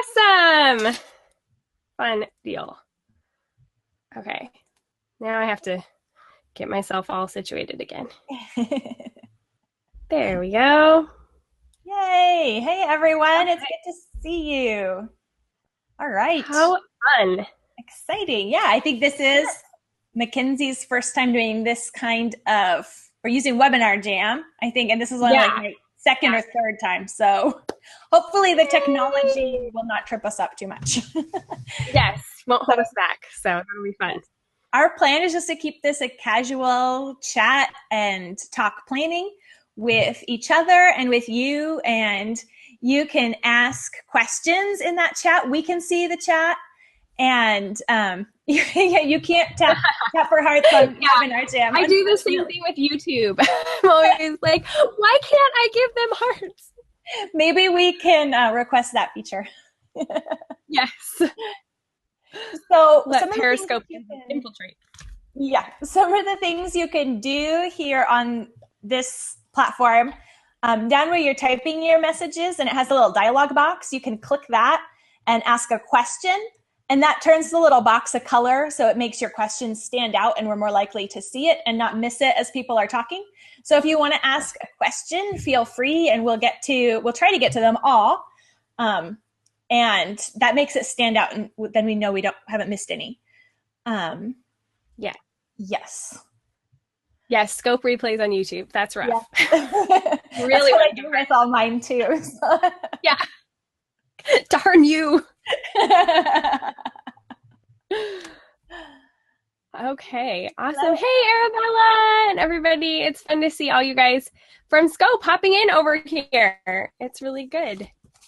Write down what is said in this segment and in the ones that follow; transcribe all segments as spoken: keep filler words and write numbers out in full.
Awesome. Fun deal. Okay. Now I have to get myself all situated again. There we go. Yay. Hey, everyone. It's good to see you. All right. How fun. Exciting. Yeah, I think this is Mackenzie's first time doing this kind of, or using Webinar Jam, I think, and this is only Yeah. like my second or third time. So hopefully the technology will not trip us up too much. Yes, won't hold us back. So that'll be fun. Our plan is just to keep this a casual chat and talk planning with each other and with you. And you can ask questions in that chat. We can see the chat. And um, you can't tap, tap for hearts on Yeah, Webinar Jam. I do the same thing with YouTube. I'm always like, why can't I give them hearts? Maybe we can uh, request that feature. Yes. So let some of Periscope can, infiltrate. Yeah, some of the things you can do here on this platform, um, down where you're typing your messages and it has a little dialog box, you can click that and ask a question. And that turns the little box a color, so it makes your questions stand out and we're more likely to see it and not miss it as people are talking. So if you want to ask a question, feel free, and we'll get to, we'll try to get to them all. Um, and that makes it stand out, and then we know we don't haven't missed any. Um, yeah. Yes. Yes, scope replays on YouTube. That's rough. Yeah. Really? That's what I do with all mine too. So. Yeah. Darn you. Okay, awesome. Hello. Hey, Arabella and everybody. It's fun to see all you guys from Scope popping in over here. It's really good.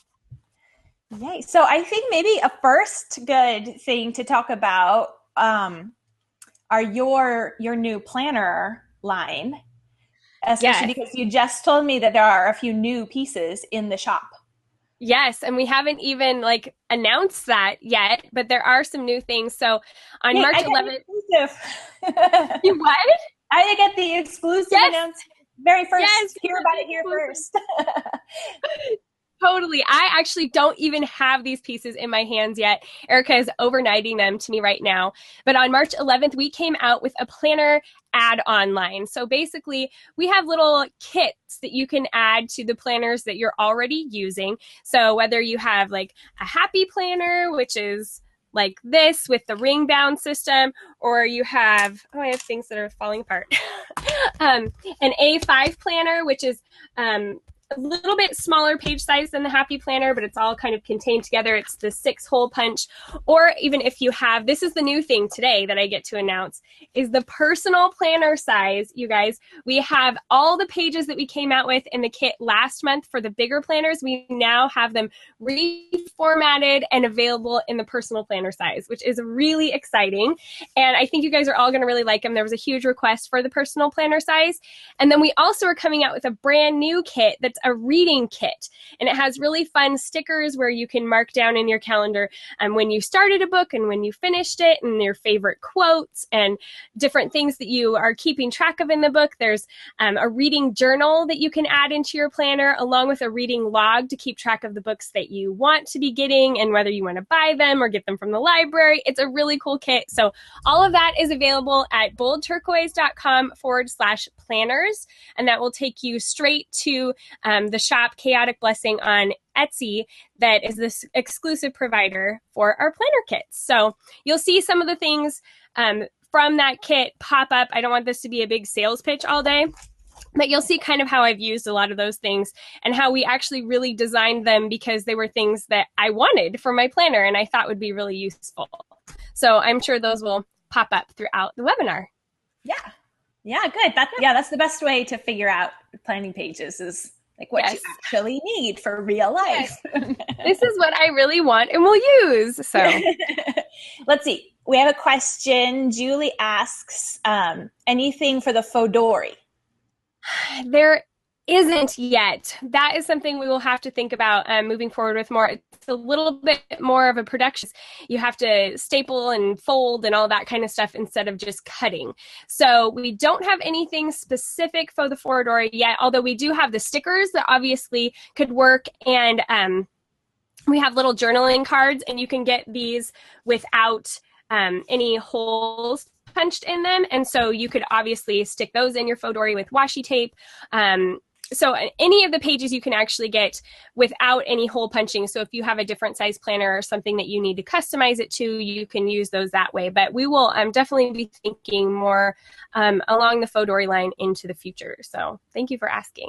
Yay. So I think maybe a first good thing to talk about um, are your your new planner line, especially yes. because you just told me that there are a few new pieces in the shop. Yes, and we haven't even like announced that yet, but there are some new things. So on Yay, March eleventh, you what? I get the exclusive yes. announcement very first. Yes, hear about it here first. Totally. I actually don't even have these pieces in my hands yet. Erica is overnighting them to me right now. But on March eleventh, we came out with a planner add-on line. So basically, we have little kits that you can add to the planners that you're already using. So whether you have like a happy planner, which is like this with the ring bound system, or you have, oh, I have things that are falling apart. um, an A five planner, which is um, a little bit smaller page size than the Happy Planner, but it's all kind of contained together. It's the six hole punch. Or even if you have, this is the new thing today that I get to announce, is the personal planner size, you guys. We have all the pages that we came out with in the kit last month for the bigger planners. We now have them reformatted and available in the personal planner size, which is really exciting. And I think you guys are all going to really like them. There was a huge request for the personal planner size. And then we also are coming out with a brand new kit that's a reading kit, and it has really fun stickers where you can mark down in your calendar um, when you started a book and when you finished it, and your favorite quotes and different things that you are keeping track of in the book. There's um, a reading journal that you can add into your planner, along with a reading log to keep track of the books that you want to be getting and whether you want to buy them or get them from the library. It's a really cool kit. So all of that is available at boldturquoise.com forward slash planners, and that will take you straight to Um, the shop Chaotic Blessing on Etsy that is this exclusive provider for our planner kits. So you'll see some of the things um, from that kit pop up. I don't want this to be a big sales pitch all day, but you'll see kind of how I've used a lot of those things and how we actually really designed them because they were things that I wanted for my planner and I thought would be really useful. So I'm sure those will pop up throughout the webinar. Yeah. Yeah, good. That's, yeah, that's the best way to figure out planning pages is like what yes. you actually need for real life. Yes. This is what I really want and will use. So let's see. We have a question. Julie asks, um, anything for the Fodori? There isn't yet. That is something we will have to think about um, moving forward with more. It's a little bit more of a production. You have to staple and fold and all that kind of stuff instead of just cutting. So we don't have anything specific for the Fodori yet, although we do have the stickers that obviously could work, and um, we have little journaling cards, and you can get these without um, any holes punched in them. And so you could obviously stick those in your Fodori with washi tape. Um, so any of the pages you can actually get without any hole punching. So if you have a different size planner or something that you need to customize it to, you can use those that way. But we will um, definitely be thinking more um, along the Fodori line into the future. So thank you for asking.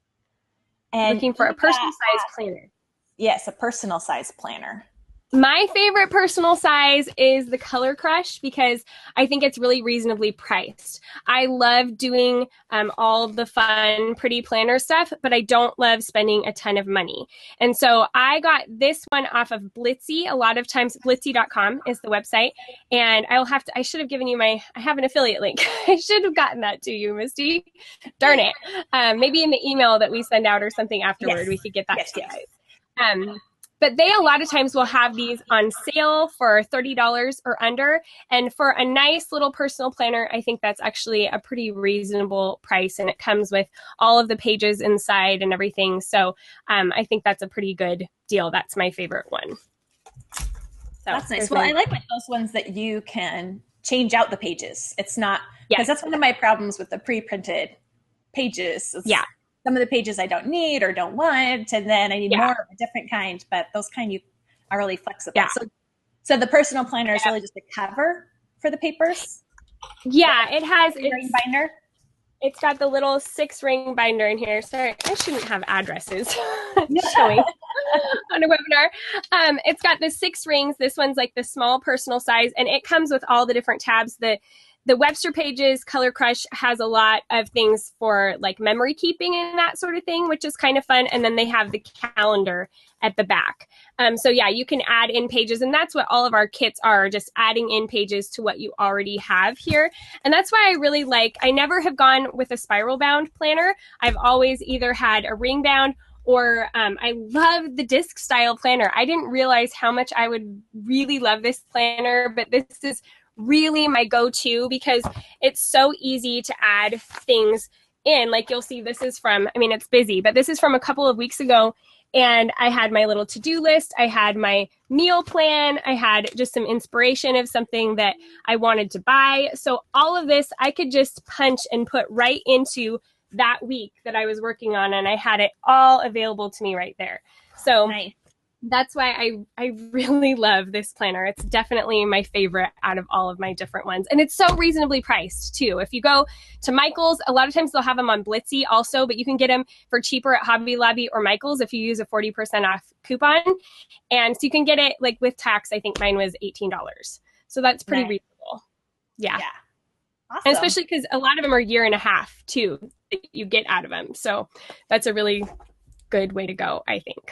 And looking for a personal size planner. Yes, a personal size planner. My favorite personal size is the Color Crush because I think it's really reasonably priced. I love doing um, all the fun, pretty planner stuff, but I don't love spending a ton of money. And so I got this one off of Blitsy. A lot of times, blitsy dot com is the website. And I'll have to, I should have given you my, I have an affiliate link. I should have gotten that to you, Misty. Darn it. Um, maybe in the email that we send out or something afterward, yes. we could get that yes, to you guys. Um, But they a lot of times will have these on sale for thirty dollars or under. And for a nice little personal planner, I think that's actually a pretty reasonable price. And it comes with all of the pages inside and everything. So um, I think that's a pretty good deal. That's my favorite one. So that's nice. Well, my- I like those ones that you can change out the pages. It's not, because yes. that's one of my problems with the pre-printed pages. It's, yeah. Some of the pages I don't need or don't want, and then I need yeah. more of a different kind, but those kind you are really flexible. Yeah. So, so the personal planner is yeah. really just a cover for the papers? Yeah, it has a ring binder. It's got the little six ring binder in here. Sorry, I shouldn't have addresses showing on a webinar. Um, it's got the six rings. This one's like the small personal size, and it comes with all the different tabs. The The Webster Pages Color Crush has a lot of things for like memory keeping and that sort of thing, which is kind of fun. And then they have the calendar at the back. Um, so yeah, you can add in pages, and that's what all of our kits are, just adding in pages to what you already have here. And that's why I really like, I never have gone with a spiral bound planner. I've always either had a ring bound or um, I love the disc style planner. I didn't realize how much I would really love this planner, but this is really my go-to because it's so easy to add things in. Like you'll see this is from, I mean, it's busy, but this is from a couple of weeks ago. And I had my little to-do list. I had my meal plan. I had just some inspiration of something that I wanted to buy. So all of this I could just punch and put right into that week that I was working on. And I had it all available to me right there. So nice. That's why I, I really love this planner. It's definitely my favorite out of all of my different ones. And it's so reasonably priced too. If you go to Michael's, a lot of times they'll have them on Blitsy also, but you can get them for cheaper at Hobby Lobby or Michael's if you use a forty percent off coupon. And so you can get it like with tax. I think mine was eighteen dollars. So that's pretty nice. Reasonable. Yeah. Yeah. Awesome. And especially because a lot of them are a year and a half too that you get out of them. So that's a really good way to go, I think.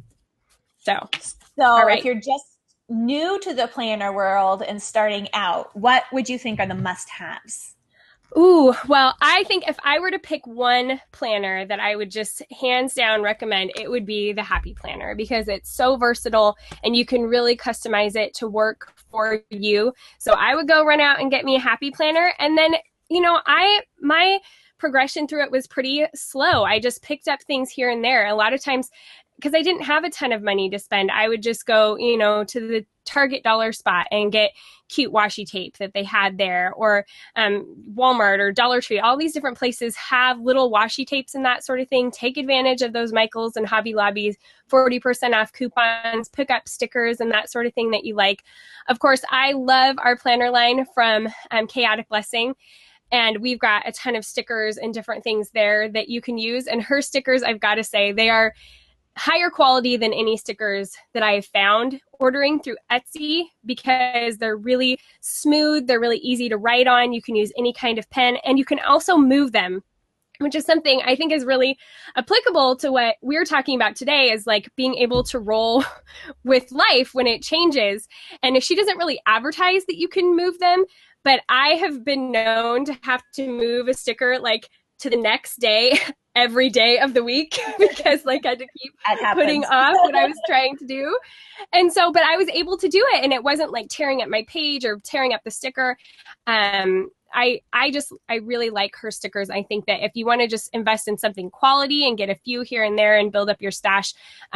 So, so right. If you're just new to the planner world and starting out, what would you think are the must-haves? Ooh, well, I think if I were to pick one planner that I would just hands down recommend, it would be the Happy Planner because it's so versatile and you can really customize it to work for you. So I would go run out and get me a Happy Planner. And then, you know, I, my progression through it was pretty slow. I just picked up things here and there. A lot of times, because I didn't have a ton of money to spend, I would just go, you know, to the Target dollar spot and get cute washi tape that they had there, or um, Walmart or Dollar Tree. All these different places have little washi tapes and that sort of thing. Take advantage of those Michaels and Hobby Lobbies forty percent off coupons, pick up stickers and that sort of thing that you like. Of course, I love our planner line from um, Chaotic Blessing. And we've got a ton of stickers and different things there that you can use. And her stickers, I've got to say, they are higher quality than any stickers that I have found ordering through Etsy because they're really smooth. They're really easy to write on. You can use any kind of pen and you can also move them, which is something I think is really applicable to what we're talking about today is like being able to roll with life when it changes. And if she doesn't really advertise that you can move them, but I have been known to have to move a sticker like to the next day every day of the week because like I had to keep putting off what I was trying to do. And so, but I was able to do it and it wasn't like tearing up my page or tearing up the sticker. Um, I, I just, I really like her stickers. I think that if you want to just invest in something quality and get a few here and there and build up your stash, um,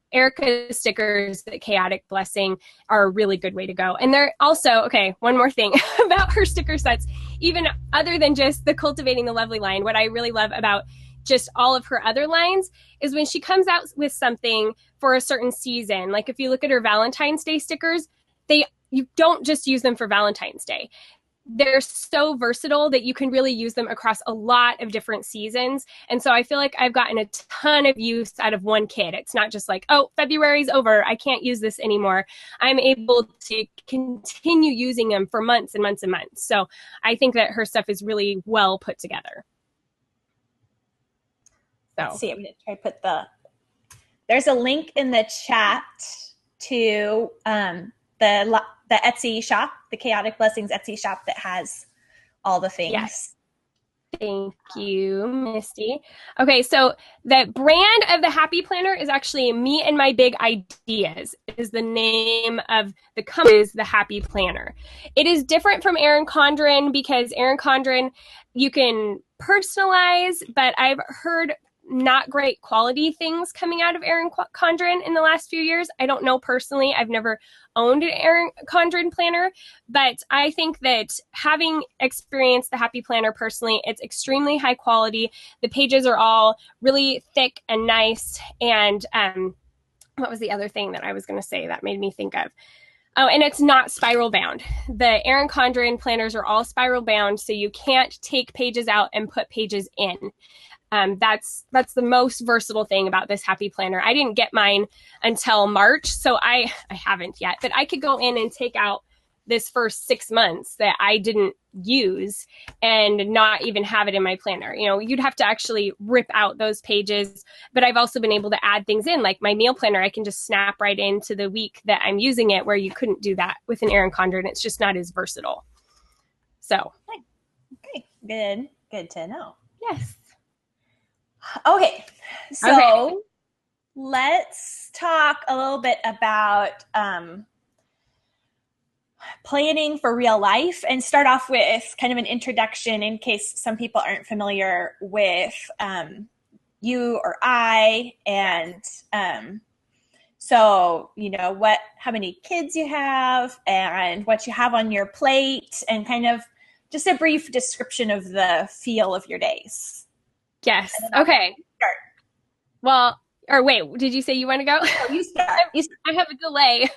Erica's stickers, the Chaotic Blessing, are a really good way to go. And they're also, okay, one more thing about her sticker sets, even other than just the Cultivating the Lovely line, what I really love about just all of her other lines is when she comes out with something for a certain season. Like if you look at her Valentine's Day stickers, they you don't just use them for Valentine's Day. They're so versatile that you can really use them across a lot of different seasons. And so I feel like I've gotten a ton of use out of one kit. It's not just like, oh, February's over, I can't use this anymore. I'm able to continue using them for months and months and months. So I think that her stuff is really well put together. So. Let's see, I'm going to try to put the, there's a link in the chat to um, the the Etsy shop, the Chaotic Blessings Etsy shop that has all the things. Yes. Thank you, Misty. Okay, so the brand of the Happy Planner is actually Me and My Big Ideas, is the name of the company, is the Happy Planner. It is different from Erin Condren because Erin Condren, you can personalize, but I've heard not great quality things coming out of Erin Condren in the last few years. I don't know personally. I've never owned an Erin Condren planner, but I think that having experienced the Happy Planner personally, it's extremely high quality. The pages are all really thick and nice. And um, what was the other thing that I was going to say that made me think of? Oh, and it's not spiral bound. The Erin Condren planners are all spiral bound, so you can't take pages out and put pages in. Um, that's that's the most versatile thing about this Happy Planner. I didn't get mine until March, so I, I haven't yet. But I could go in and take out this first six months that I didn't use and not even have it in my planner. You know, you'd have to actually rip out those pages. But I've also been able to add things in, like my meal planner. I can just snap right into the week that I'm using it, where you couldn't do that with an Erin Condren. It's just not as versatile. So, okay, good, good to know. Yes. Okay, so okay. let's talk a little bit about um, planning for real life and start off with kind of an introduction in case some people aren't familiar with um, you or I. And um, so, you know, what, how many kids you have and what you have on your plate, and kind of just a brief description of the feel of your days. Yes. Okay. Start. Well, or wait, did you say you want to go? Oh, you start. You start. I have a delay.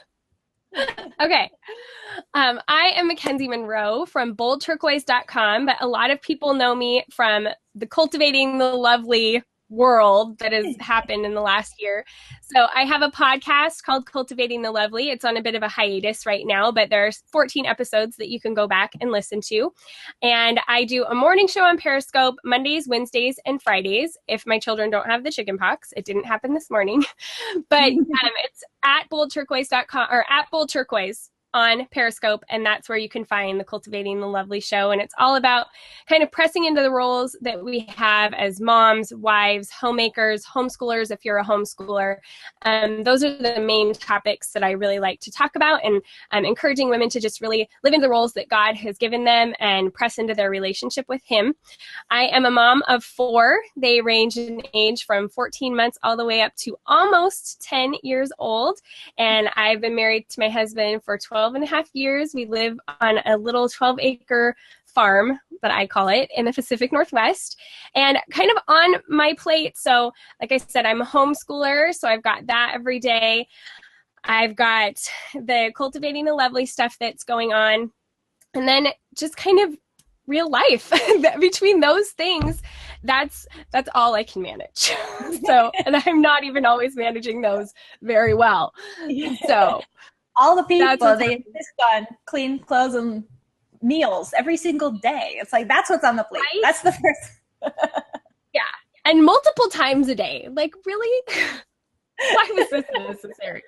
Okay. Um, I am Mackenzie Monroe from bold turquoise dot com, but a lot of people know me from the Cultivating the Lovely world that has happened in the last year. So I have a podcast called Cultivating the Lovely. It's on a bit of a hiatus right now, but there's fourteen episodes that you can go back and listen to. And I do a morning show on Periscope Mondays, Wednesdays, and Fridays. If my children don't have the chicken pox, it didn't happen this morning, but um, it's at bold turquoise dot com or at bold turquoise on Periscope, and that's where you can find the Cultivating the Lovely show. And it's all about kind of pressing into the roles that we have as moms, wives, homemakers, homeschoolers, if you're a homeschooler. Um, those are the main topics that I really like to talk about, and um, encouraging women to just really live into the roles that God has given them and press into their relationship with Him. I am a mom of four. They range in age from fourteen months all the way up to almost ten years old. And I've been married to my husband for twelve and a half years. We live on a little twelve acre farm, that I call it, in the Pacific Northwest, and kind of on my plate. So like I said, I'm a homeschooler, so I've got that every day. I've got the Cultivating the Lovely stuff that's going on, and then just kind of real life. Between those things, that's that's all I can manage. So, and I'm not even always managing those very well. So all the people, they insist on clean clothes and meals every single day. It's like, that's what's on the plate. Right? That's the first. Yeah. And multiple times a day. Like, really? Why was this necessary?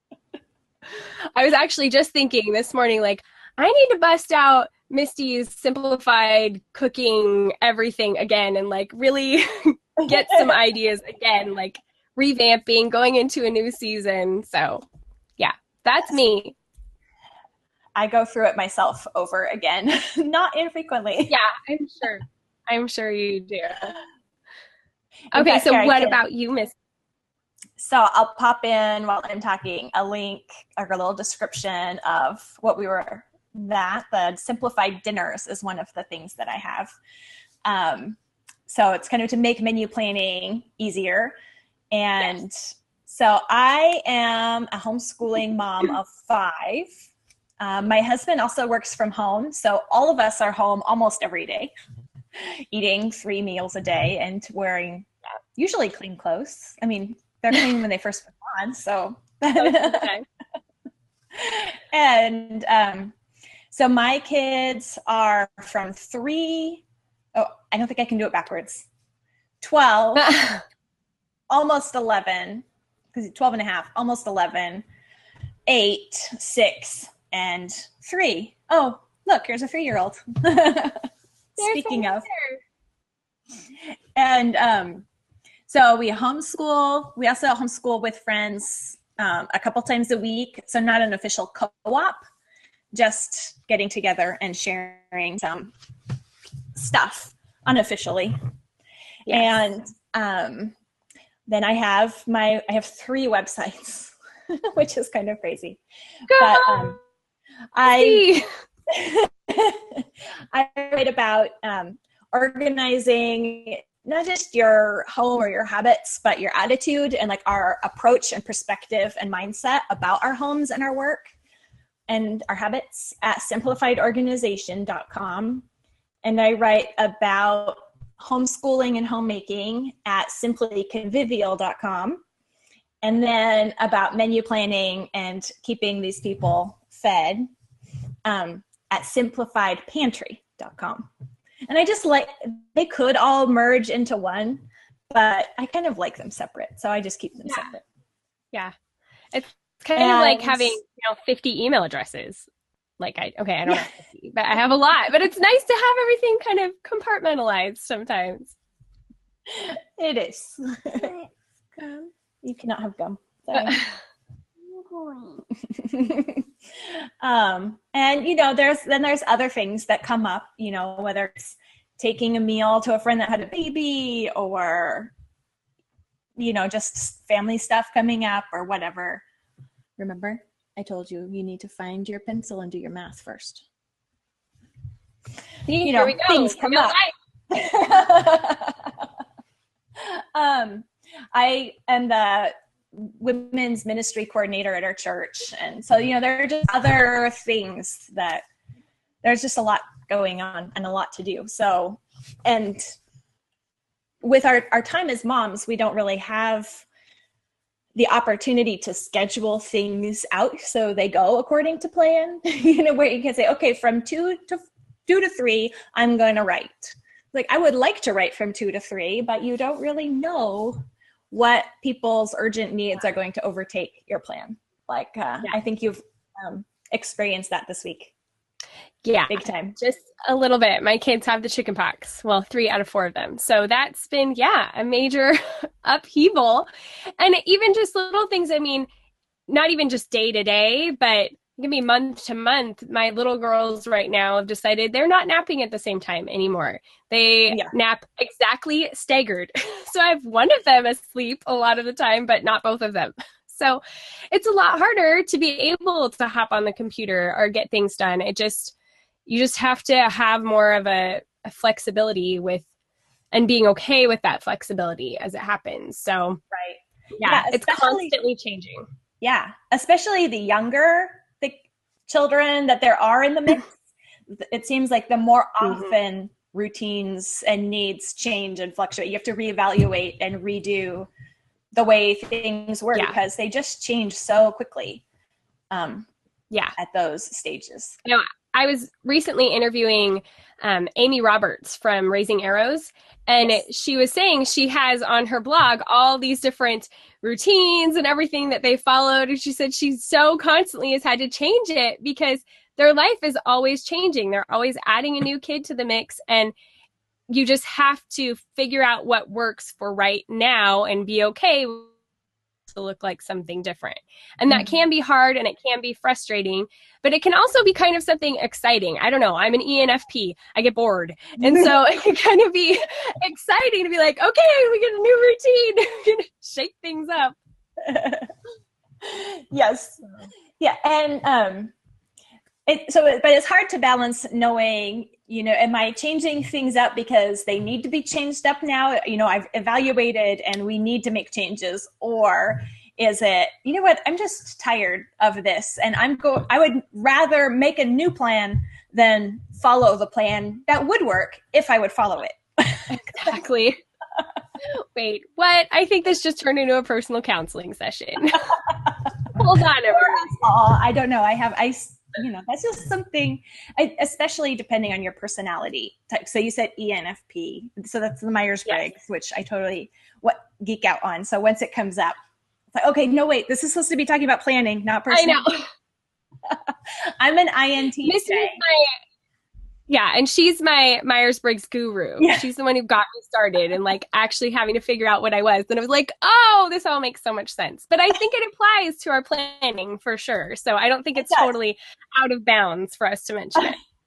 I was actually just thinking this morning, like, I need to bust out Misty's simplified cooking everything again and like really get some ideas again, like revamping, going into a new season. So yeah, that's me. I go through it myself over again, not infrequently. Yeah, I'm sure. I'm sure you do. Okay, so what about you, Miss? so I'll pop in while I'm talking a link or a little description of what we were that. The simplified dinners is one of the things that I have. Um, so it's kind of to make menu planning easier. And yes. So I am a homeschooling mom of five. Um, my husband also works from home. So all of us are home almost every day, eating three meals a day and wearing usually clean clothes. I mean, they're clean when they first put on. So, okay. And um, so my kids are from three. Oh, I don't think I can do it backwards. twelve, almost eleven, because twelve and a half, almost eleven, eight, six, and three. Oh, look, here's a three-year-old. Speaking of. And um, so we homeschool. We also homeschool with friends um, a couple times a week. So not an official co-op, just getting together and sharing some stuff unofficially. Yes. And um, then I have my, I have three websites, which is kind of crazy. Go but um, I, I write about um, organizing not just your home or your habits, but your attitude and like our approach and perspective and mindset about our homes and our work and our habits at simplified organization dot com. And I write about homeschooling and homemaking at simply convivial dot com. And then about menu planning and keeping these people fed um, at simplified pantry dot com. And I just like, they could all merge into one, but I kind of like them separate. So I just keep them yeah. separate. Yeah. It's kind and, of like having, you know, fifty email addresses. Like I, okay, I don't yeah. have fifty, but I have a lot, but it's nice to have everything kind of compartmentalized sometimes. It is. You cannot have gum. Sorry. um, and you know, there's, then there's other things that come up, you know, whether it's taking a meal to a friend that had a baby or, you know, just family stuff coming up or whatever. Remember, I told you, you need to find your pencil and do your math first. See, you know, here we go. Things come up. um, I am the women's ministry coordinator at our church. And so, you know, there are just other things that there's just a lot going on and a lot to do. So, and with our, our time as moms, we don't really have the opportunity to schedule things out so they go according to plan, you know, where you can say, okay, from two to two to three, I'm going to write. Like, I would like to write from two to three, but you don't really know what people's urgent needs are going to overtake your plan. Like, uh, yeah. I think you've um, experienced that this week. Yeah. Big time. Just a little bit. My kids have the chicken pox. Well, three out of four of them. So that's been, yeah, a major upheaval. And even just little things, I mean, not even just day to day, but it can be month to month. My little girls right now have decided they're not napping at the same time anymore. They yeah. nap exactly staggered. So I have one of them asleep a lot of the time, but not both of them. So it's a lot harder to be able to hop on the computer or get things done. It just, you just have to have more of a, a flexibility with, and being okay with that flexibility as it happens. So right. yeah, yeah it's constantly changing. Yeah. Especially the younger the children that there are in the mix. It seems like the more often mm-hmm. routines and needs change and fluctuate, you have to reevaluate and redo the way things work yeah. because they just change so quickly. Um, yeah. At those stages. You know, I was recently interviewing um, Amy Roberts from Raising Arrows, and yes. it, she was saying she has on her blog all these different routines and everything that they followed. And she said she so constantly has had to change it because their life is always changing. They're always adding a new kid to the mix, and you just have to figure out what works for right now and be okay to look like something different. And that mm-hmm. can be hard and it can be frustrating, but it can also be kind of something exciting. I don't know. I'm an E N F P. I get bored. And so it can kind of be exciting to be like, okay, we get a new routine. Shake things up. Yes. Yeah. And um, it, so, but it's hard to balance knowing, you know, am I changing things up because they need to be changed up now? You know, I've evaluated and we need to make changes, or is it, you know what, I'm just tired of this and I'm go, I would rather make a new plan than follow the plan that would work if I would follow it. Exactly. Wait, what? I think this just turned into a personal counseling session. Hold on, everyone. Oh, I don't know. I have, I, you know, that's just something, I, especially depending on your personality type. So you said E N F P. So that's the Myers-Briggs, yes. Which I totally what geek out on. So once it comes up, it's like, okay, no, wait, this is supposed to be talking about planning, not personality. I know. I'm an I N T J. Yeah, and she's my Myers-Briggs guru. Yeah. She's the one who got me started and like actually having to figure out what I was. And I was like, oh, this all makes so much sense. But I think it applies to our planning for sure. So I don't think it's it totally out of bounds for us to mention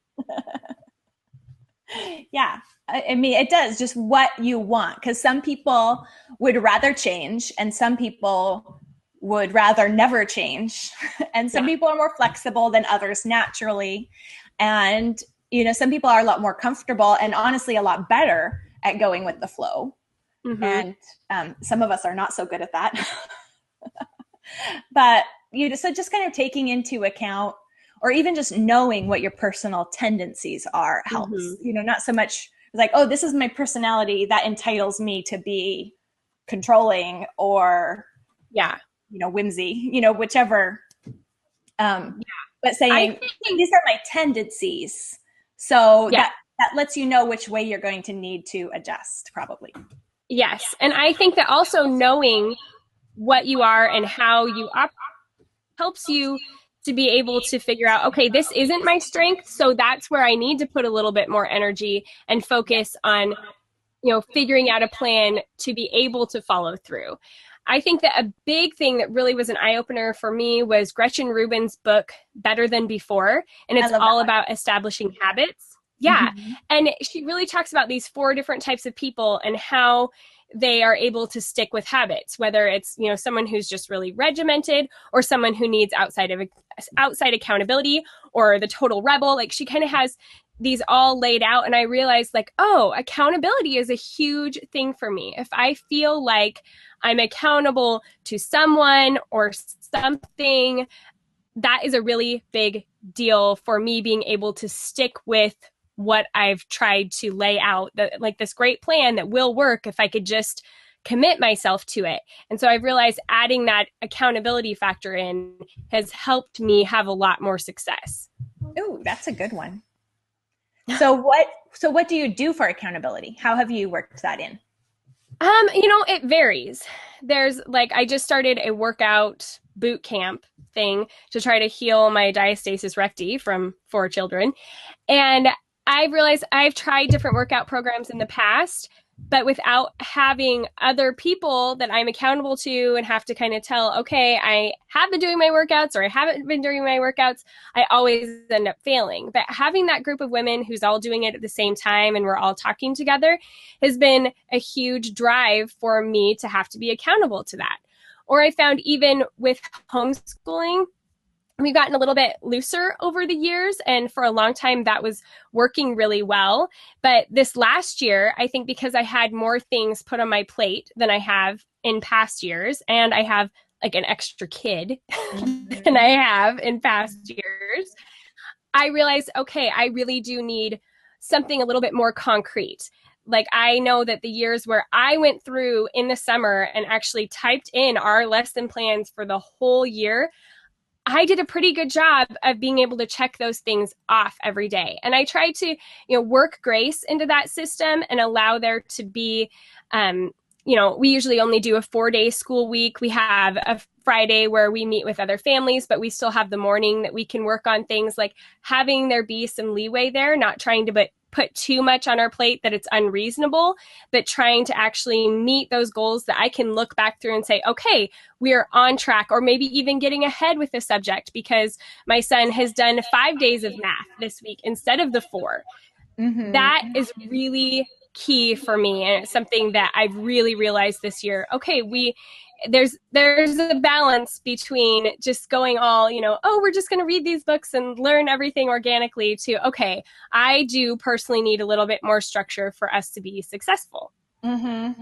it. Yeah, I mean, it does just what you want. Because some people would rather change and some people would rather never change. And some yeah. people are more flexible than others naturally. And you know, some people are a lot more comfortable and honestly a lot better at going with the flow. Mm-hmm. And um, some of us are not so good at that. But, you know, so just kind of taking into account or even just knowing what your personal tendencies are helps. Mm-hmm. You know, not so much like, oh, this is my personality that entitles me to be controlling or, yeah, you know, whimsy, you know, whichever. Um, yeah. But saying, think- these are my tendencies. So yeah. that, that lets you know which way you're going to need to adjust, probably. Yes. And I think that also knowing what you are and how you operate helps you to be able to figure out, okay, this isn't my strength, so that's where I need to put a little bit more energy and focus on, you know, figuring out a plan to be able to follow through. I think that a big thing that really was an eye-opener for me was Gretchen Rubin's book, Better Than Before, and it's all about establishing habits. Yeah, mm-hmm. And she really talks about these four different types of people and how they are able to stick with habits, whether it's, you know, someone who's just really regimented or someone who needs outside of outside accountability or the total rebel. Like she kind of has these all laid out, and I realized like, oh, accountability is a huge thing for me. If I feel like I'm accountable to someone or something, that is a really big deal for me being able to stick with what I've tried to lay out, that like this great plan that will work if I could just commit myself to it. And so I've realized adding that accountability factor in has helped me have a lot more success. Ooh, that's a good one. So what, so what do you do for accountability? How have you worked that in? Um, you know, it varies. There's like, I just started a workout boot camp thing to try to heal my diastasis recti from four children. And I've realized I've tried different workout programs in the past, but without having other people that I'm accountable to and have to kind of tell, okay, I have been doing my workouts or I haven't been doing my workouts, I always end up failing. But having that group of women who's all doing it at the same time and we're all talking together has been a huge drive for me to have to be accountable to that. Or I found even with homeschooling, we've gotten a little bit looser over the years, and for a long time that was working really well. But this last year, I think because I had more things put on my plate than I have in past years, and I have like an extra kid mm-hmm. than I have in past years, I realized, okay, I really do need something a little bit more concrete. Like I know that the years where I went through in the summer and actually typed in our lesson plans for the whole year, I did a pretty good job of being able to check those things off every day. And I tried to, you know, work grace into that system and allow there to be, um, you know, we usually only do a four day school week. We have a Friday where we meet with other families, but we still have the morning that we can work on things, like having there be some leeway there, not trying to but put too much on our plate that it's unreasonable, but trying to actually meet those goals that I can look back through and say, okay, we are on track, or maybe even getting ahead with the subject because my son has done five days of math this week instead of the four. Mm-hmm. That is really key for me. And it's something that I've really realized this year. Okay, we, there's there's a balance between just going all, you know, oh, we're just going to read these books and learn everything organically to, okay, I do personally need a little bit more structure for us to be successful. Mm-hmm.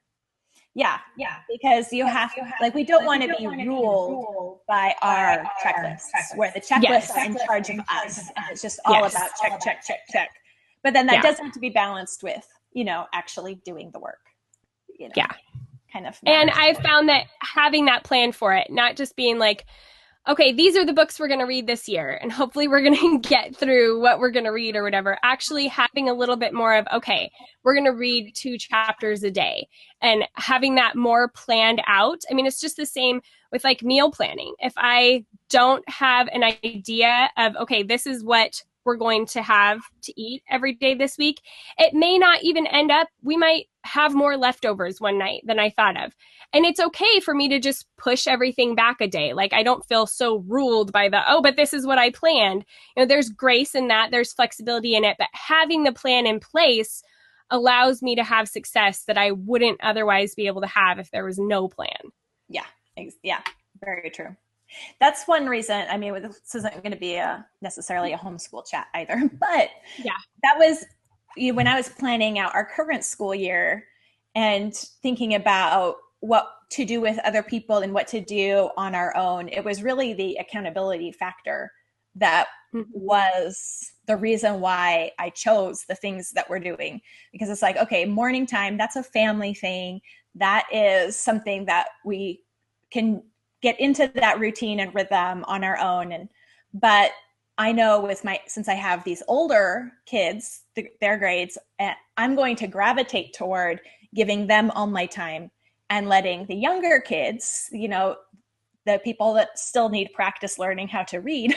Yeah, yeah, because you have, you have like, we don't like, want to be ruled, ruled by our, our checklists, checklists, where the checklists yes. are in charge of us, and it's just all yes. about check, check, check, check. But then that yeah. does have to be balanced with, you know, actually doing the work. You know, yeah. Kind of. And I've found that having that plan for it, not just being like, okay, these are the books we're going to read this year, and hopefully we're going to get through what we're going to read or whatever. Actually having a little bit more of, okay, we're going to read two chapters a day, and having that more planned out. I mean, it's just the same with like meal planning. If I don't have an idea of, okay, this is what we're going to have to eat every day this week, it may not even end up, we might have more leftovers one night than I thought of. And it's okay for me to just push everything back a day. Like, I don't feel so ruled by the, oh, but this is what I planned. You know, there's grace in that. There's flexibility in it. But having the plan in place allows me to have success that I wouldn't otherwise be able to have if there was no plan. Yeah. Yeah. Very true. That's one reason. I mean, this isn't going to be a necessarily a homeschool chat either, but yeah, that was when I was planning out our current school year and thinking about what to do with other people and what to do on our own. It was really the accountability factor that mm-hmm. was the reason why I chose the things that we're doing, because it's like, okay, morning time, that's a family thing. That is something that we can get into that routine and rhythm on our own. And, but I know with my, since I have these older kids, th- their grades, I'm going to gravitate toward giving them all my time and letting the younger kids, you know, the people that still need practice learning how to read,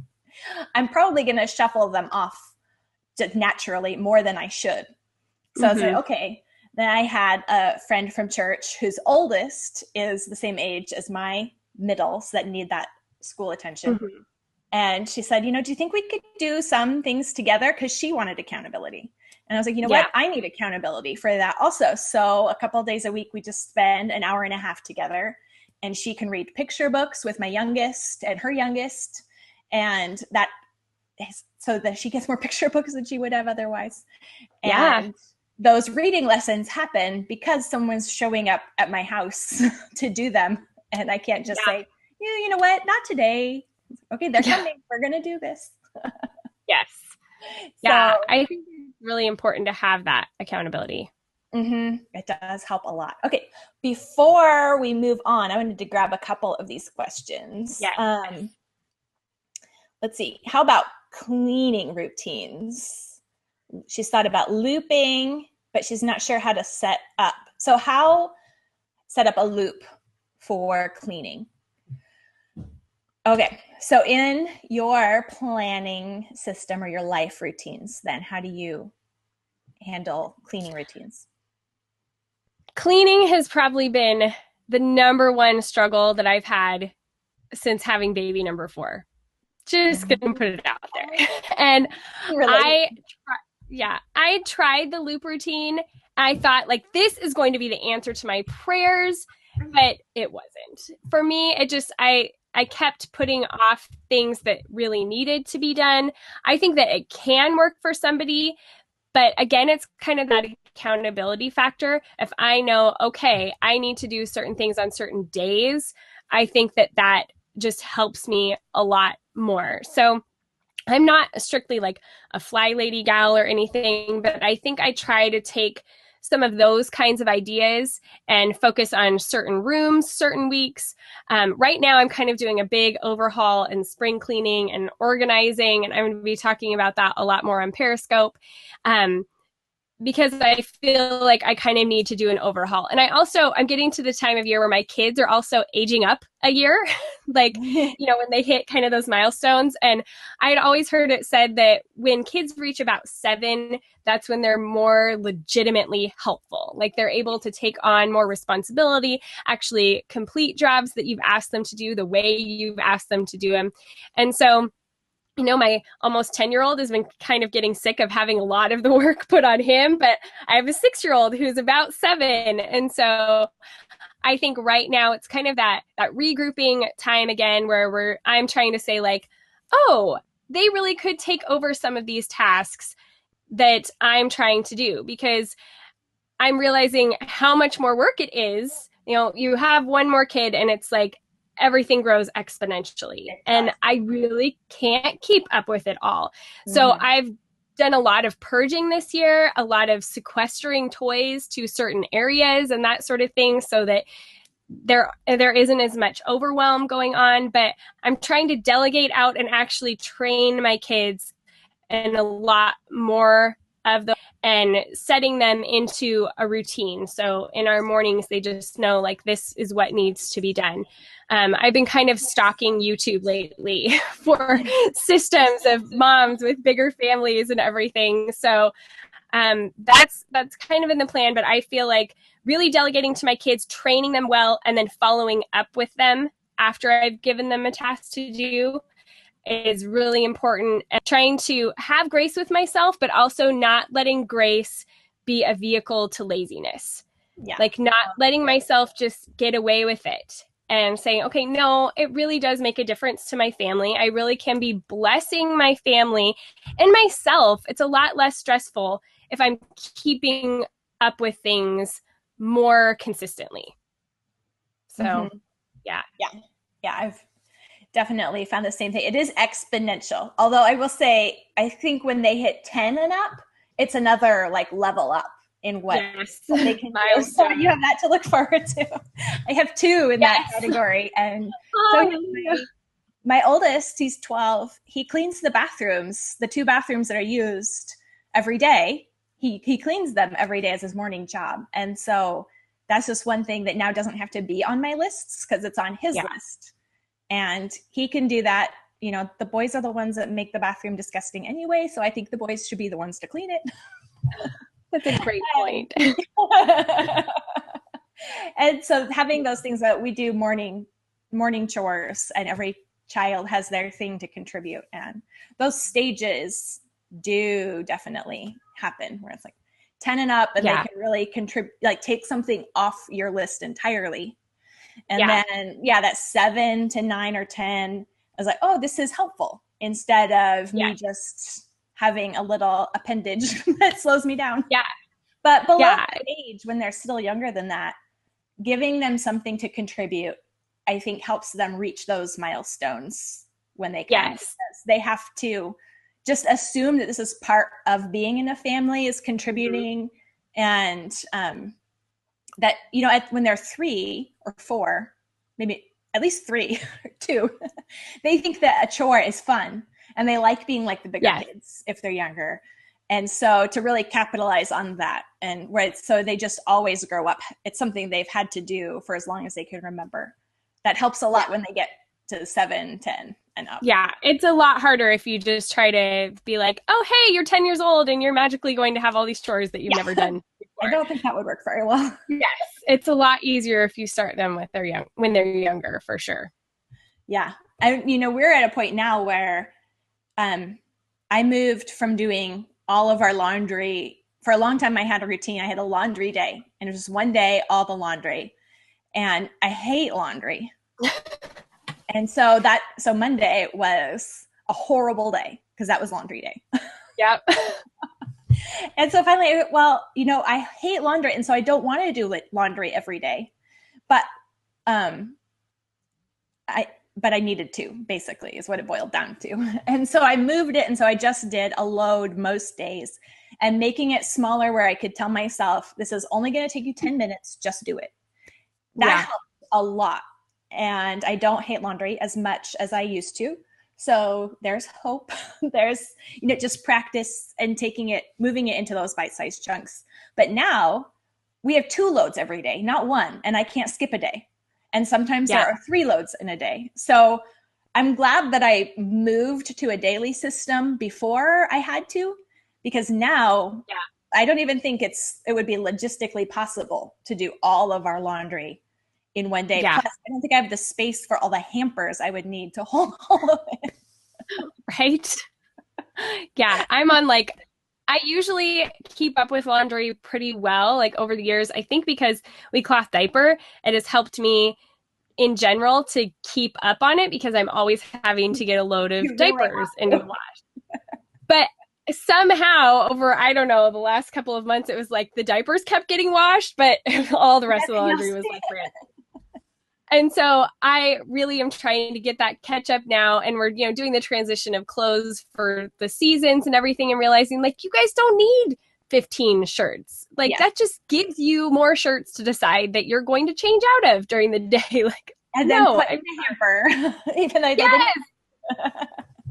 I'm probably going to shuffle them off just naturally more than I should. So mm-hmm. I was like, okay. Then I had a friend from church whose oldest is the same age as my middles that need that school attention. Mm-hmm. And she said, you know, do you think we could do some things together? Because she wanted accountability. And I was like, you know yeah. what? I need accountability for that also. So a couple of days a week, we just spend an hour and a half together. And she can read picture books with my youngest and her youngest. And that is so that she gets more picture books than she would have otherwise. Yeah. And those reading lessons happen because someone's showing up at my house to do them. And I can't just yeah. say, yeah, you know what? Not today. Okay, they're yeah. coming. We're going to do this. Yes. So, yeah, I think it's really important to have that accountability. Mm-hmm. It does help a lot. Okay, before we move on, I wanted to grab a couple of these questions. Yes. Um, let's see. How about cleaning routines? She's thought about looping, but she's not sure how to set up. So how set up a loop for cleaning? Okay, so in your planning system or your life routines, then how do you handle cleaning routines? Cleaning has probably been the number one struggle that I've had since having baby number four. Just mm-hmm. gonna put it out there. And really? I, yeah, I tried the loop routine. I thought, like, this is going to be the answer to my prayers, but it wasn't. For me, it just, I, I kept putting off things that really needed to be done. I think that it can work for somebody, but again, it's kind of that accountability factor. If I know, okay, I need to do certain things on certain days, I think that that just helps me a lot more. So I'm not strictly like a fly lady gal or anything, but I think I try to take some of those kinds of ideas and focus on certain rooms, certain weeks. Um, right now, I'm kind of doing a big overhaul and spring cleaning and organizing, and I'm going to be talking about that a lot more on Periscope. Um, because I feel like I kind of need to do an overhaul. And I also, I'm getting to the time of year where my kids are also aging up a year, like, you know, when they hit kind of those milestones. And I had always heard it said that when kids reach about seven, that's when they're more legitimately helpful. Like, they're able to take on more responsibility, actually complete jobs that you've asked them to do the way you've asked them to do them. And so, you know, my almost ten-year-old has been kind of getting sick of having a lot of the work put on him, but I have a six-year-old who's about seven. And so I think right now it's kind of that, that regrouping time again, where we're, I'm trying to say like, oh, they really could take over some of these tasks that I'm trying to do, because I'm realizing how much more work it is. You know, you have one more kid and it's like everything grows exponentially, and I really can't keep up with it all. Mm-hmm. So I've done a lot of purging this year, a lot of sequestering toys to certain areas and that sort of thing, so that there there isn't as much overwhelm going on. But I'm trying to delegate out and actually train my kids in a lot more of the, and setting them into a routine. So in our mornings, they just know like this is what needs to be done. Um, I've been kind of stalking YouTube lately for systems of moms with bigger families and everything. So um, that's that's kind of in the plan. But I feel like really delegating to my kids, training them well, and then following up with them after I've given them a task to do is really important. And trying to have grace with myself, but also not letting grace be a vehicle to laziness. Yeah. Like not letting myself just get away with it and saying, okay, no, it really does make a difference to my family. I really can be blessing my family and myself. It's a lot less stressful if I'm keeping up with things more consistently. So, mm-hmm. yeah. Yeah. Yeah. I've definitely found the same thing. It is exponential. Although I will say, I think when they hit ten and up, it's another like level up in what, yes. what they can do. So you have that to look forward to. I have two in yes. that category. And oh, so my, my oldest, he's twelve, he cleans the bathrooms, the two bathrooms that are used every day. He, he cleans them every day as his morning job. And so that's just one thing that now doesn't have to be on my lists because it's on his yeah. list. And he can do that. You know, the boys are the ones that make the bathroom disgusting anyway. So I think the boys should be the ones to clean it. That's a great point. And so having those things that we do morning, morning chores, and every child has their thing to contribute. And those stages do definitely happen where it's like ten and up, and yeah. they can really contribute, like take something off your list entirely. And yeah. then, yeah, that seven to nine or ten, I was like, oh, this is helpful, instead of yeah. me just having a little appendage that slows me down. Yeah. But below yeah. that age, when they're still younger than that, giving them something to contribute, I think helps them reach those milestones when they can. Yes. They have to just assume that this is part of being in a family, is contributing. Mm-hmm. And, um, that, you know, at, when they're three or four, maybe at least three or two, they think that a chore is fun and they like being like the bigger yes. kids if they're younger. And so to really capitalize on that, and right, so they just always grow up. It's something they've had to do for as long as they can remember. That helps a lot yeah. when they get to seven, ten and up. Yeah, it's a lot harder if you just try to be like, oh, hey, you're ten years old and you're magically going to have all these chores that you've yeah. never done before. I don't think that would work very well. Yes, it's a lot easier if you start them with their young when they're younger, for sure. Yeah, I, you know, we're at a point now where um, I moved from doing all of our laundry. For a long time, I had a routine. I had a laundry day, and it was just one day, all the laundry. And I hate laundry. And so that, so Monday was a horrible day because that was laundry day. Yep. And so finally, well, you know, I hate laundry. And so I don't want to do laundry every day, but, um, I, but I needed to, basically, is what it boiled down to. And so I moved it. And so I just did a load most days, and making it smaller where I could tell myself, this is only going to take you ten minutes, just do it. That yeah. helped a lot. And I don't hate laundry as much as I used to. So there's hope. There's, you know, just practice and taking it, moving it into those bite-sized chunks. But now we have two loads every day, not one. And I can't skip a day. And sometimes yeah. there are three loads in a day. So I'm glad that I moved to a daily system before I had to, because now yeah. I don't even think it's, it would be logistically possible to do all of our laundry in one day. Yeah. Plus, I don't think I have the space for all the hampers I would need to hold all of it. Right? Yeah, I'm on like I usually keep up with laundry pretty well, like over the years. I think because we cloth diaper, it has helped me in general to keep up on it because I'm always having to get a load of You really diapers into the wash. But somehow over, I don't know, the last couple of months, it was like the diapers kept getting washed, but all the rest of the laundry was like ran. And so I really am trying to get that catch up now. And we're, you know, doing the transition of clothes for the seasons and everything and realizing like, you guys don't need fifteen shirts. Like yeah. that just gives you more shirts to decide that you're going to change out of during the day. Like, and then no, put in the hamper, even though they yes. didn't.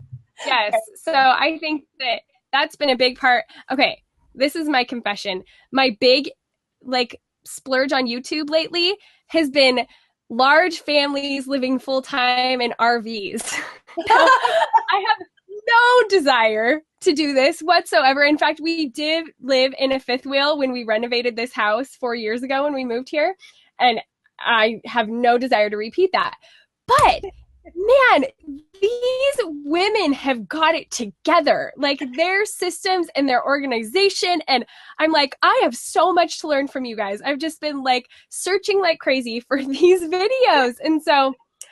Yes. So I think that that's been a big part. Okay. This is my confession. My big like splurge on YouTube lately has been large families living full time in R Vs. Now, I have no desire to do this whatsoever. In fact, we did live in a fifth wheel when we renovated this house four years ago when we moved here. And I have no desire to repeat that. But man, these women have got it together, like their systems and their organization. And I'm like, I have so much to learn from you guys. I've just been like searching like crazy for these videos. And so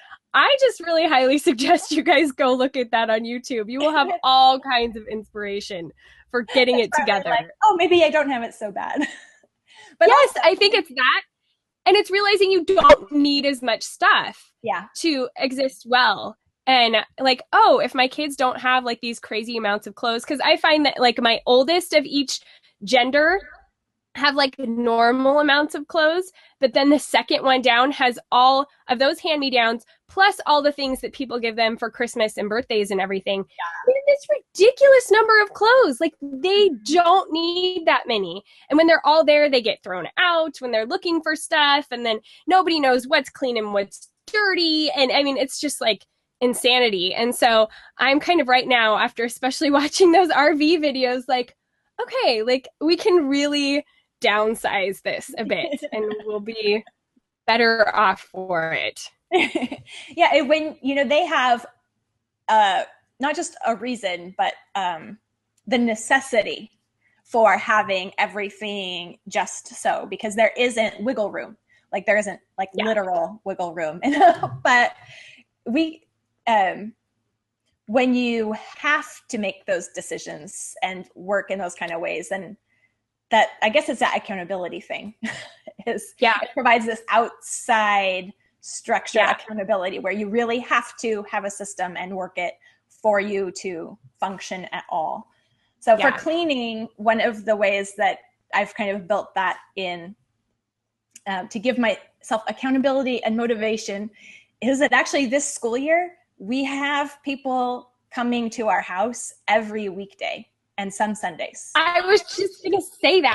I just really highly suggest you guys go look at that on YouTube. You will have all kinds of inspiration for getting it together. Like, oh, maybe I don't have it so bad. But yes, also- I think it's that. And it's realizing you don't need as much stuff yeah. to exist well. And like, oh, if my kids don't have like these crazy amounts of clothes, because I find that like my oldest of each gender have like normal amounts of clothes, but then the second one down has all of those hand-me-downs plus all the things that people give them for Christmas and birthdays and everything. Yeah. This ridiculous number of clothes. Like they don't need that many. And when they're all there, they get thrown out when they're looking for stuff. And then nobody knows what's clean and what's dirty. And I mean, it's just like insanity. And so I'm kind of right now, after especially watching those R V videos, like, okay, like we can really downsize this a bit and we'll be better off for it. Yeah, it, when you know they have uh not just a reason but um the necessity for having everything just so, because there isn't wiggle room, like there isn't like yeah. literal wiggle room. But we um when you have to make those decisions and work in those kind of ways, then that, I guess it's that accountability thing is yeah. it provides this outside structure yeah. accountability where you really have to have a system and work it for you to function at all. So yeah. for cleaning, one of the ways that I've kind of built that in uh, to give myself accountability and motivation is that actually this school year, we have people coming to our house every weekday. And some Sundays. I was just going to say that.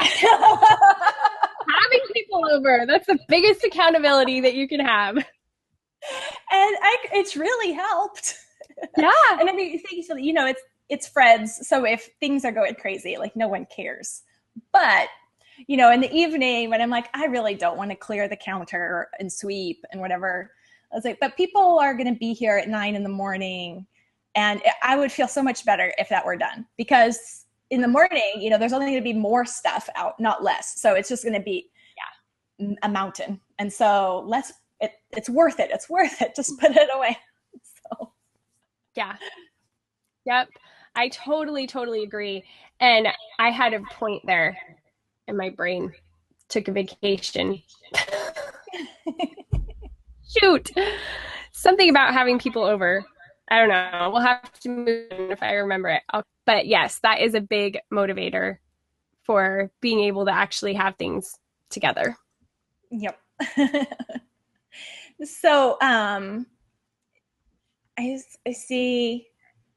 Having people over, that's the biggest accountability that you can have. And I, it's really helped. Yeah. And I mean, you know, it's it's Fred's. So if things are going crazy, like no one cares. But, you know, in the evening when I'm like, I really don't want to clear the counter and sweep and whatever. I was like, but people are going to be here at nine in the morning. And I would feel so much better if that were done, because in the morning, you know, there's only going to be more stuff out, not less. So it's just going to be yeah, a mountain. And so let's, it, it's worth it. It's worth it. Just put it away. So. Yeah. Yep. I totally, totally agree. And I had a point there and my brain took a vacation. Shoot. Something about having people over. I don't know. We'll have to move on if I remember it. I'll, but yes, that is a big motivator for being able to actually have things together. Yep. So um, I, I see,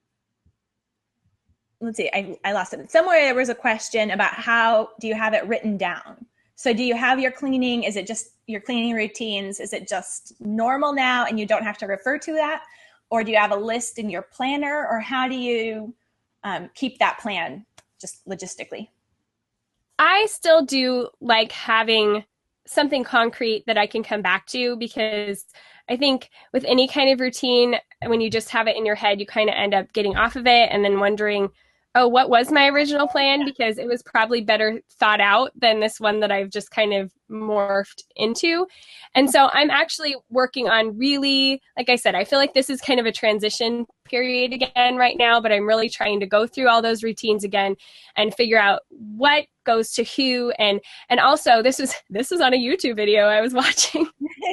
let's see, I, I lost it. Somewhere there was a question about how do you have it written down? So do you have your cleaning? Is it just your cleaning routines? Is it just normal now and you don't have to refer to that? Or do you have a list in your planner, or how do you um, keep that plan just logistically? I still do like having something concrete that I can come back to, because I think with any kind of routine, when you just have it in your head, you kind of end up getting off of it and then wondering, oh, what was my original plan? Because it was probably better thought out than this one that I've just kind of morphed into. And so I'm actually working on really, like I said, I feel like this is kind of a transition period again right now, but I'm really trying to go through all those routines again and figure out what goes to who. And and also this was this was on a YouTube video I was watching.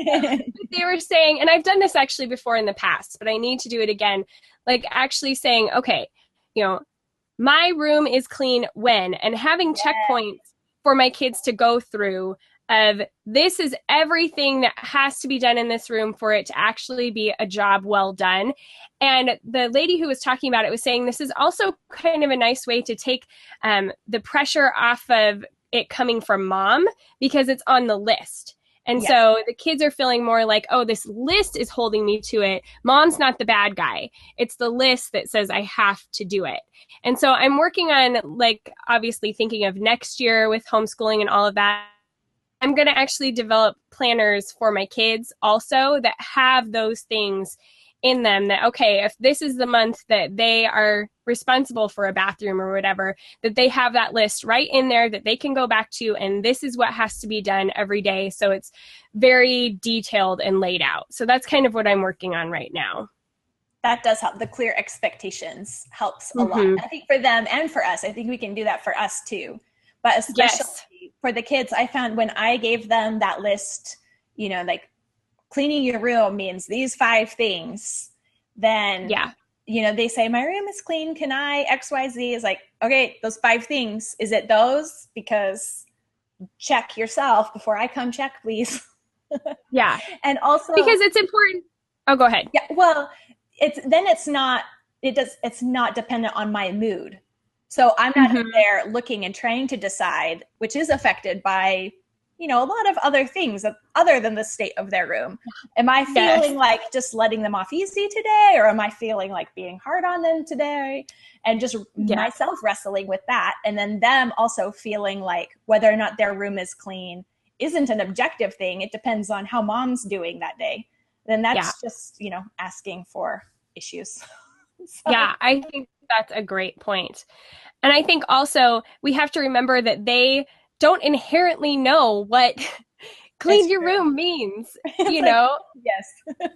They were saying, and I've done this actually before in the past, but I need to do it again, like actually saying, okay, you know, my room is clean when, and having yes. checkpoints for my kids to go through of this is everything that has to be done in this room for it to actually be a job well done. And the lady who was talking about it was saying this is also kind of a nice way to take um, the pressure off of it coming from mom because it's on the list. And yes. so the kids are feeling more like, oh, this list is holding me to it. Mom's not the bad guy. It's the list that says I have to do it. And so I'm working on, like, obviously thinking of next year with homeschooling and all of that. I'm going to actually develop planners for my kids also that have those things in them that, okay, if this is the month that they are responsible for a bathroom or whatever, that they have that list right in there that they can go back to, and this is what has to be done every day. So it's very detailed and laid out. So that's kind of what I'm working on right now. That does help. The clear expectations helps a mm-hmm. lot. I think for them and for us, I think we can do that for us too. But especially yes. for the kids, I found when I gave them that list, you know, like cleaning your room means these five things, then, yeah. you know, they say, my room is clean. Can I X Y Z? Is like, okay, those five things. Is it those? Because check yourself before I come check, please. Yeah. And also because it's important. Oh, go ahead. Yeah. Well, it's, then it's not, it does, it's not dependent on my mood. So I'm not mm-hmm. there looking and trying to decide, which is affected by, you know, a lot of other things other than the state of their room. Am I feeling yes. like just letting them off easy today? Or am I feeling like being hard on them today? And just yeah. myself wrestling with that. And then them also feeling like whether or not their room is clean isn't an objective thing. It depends on how mom's doing that day. Then that's yeah. just, you know, asking for issues. So. Yeah, I think that's a great point. And I think also we have to remember that they don't inherently know what clean That's your true. room means, you know? Yes.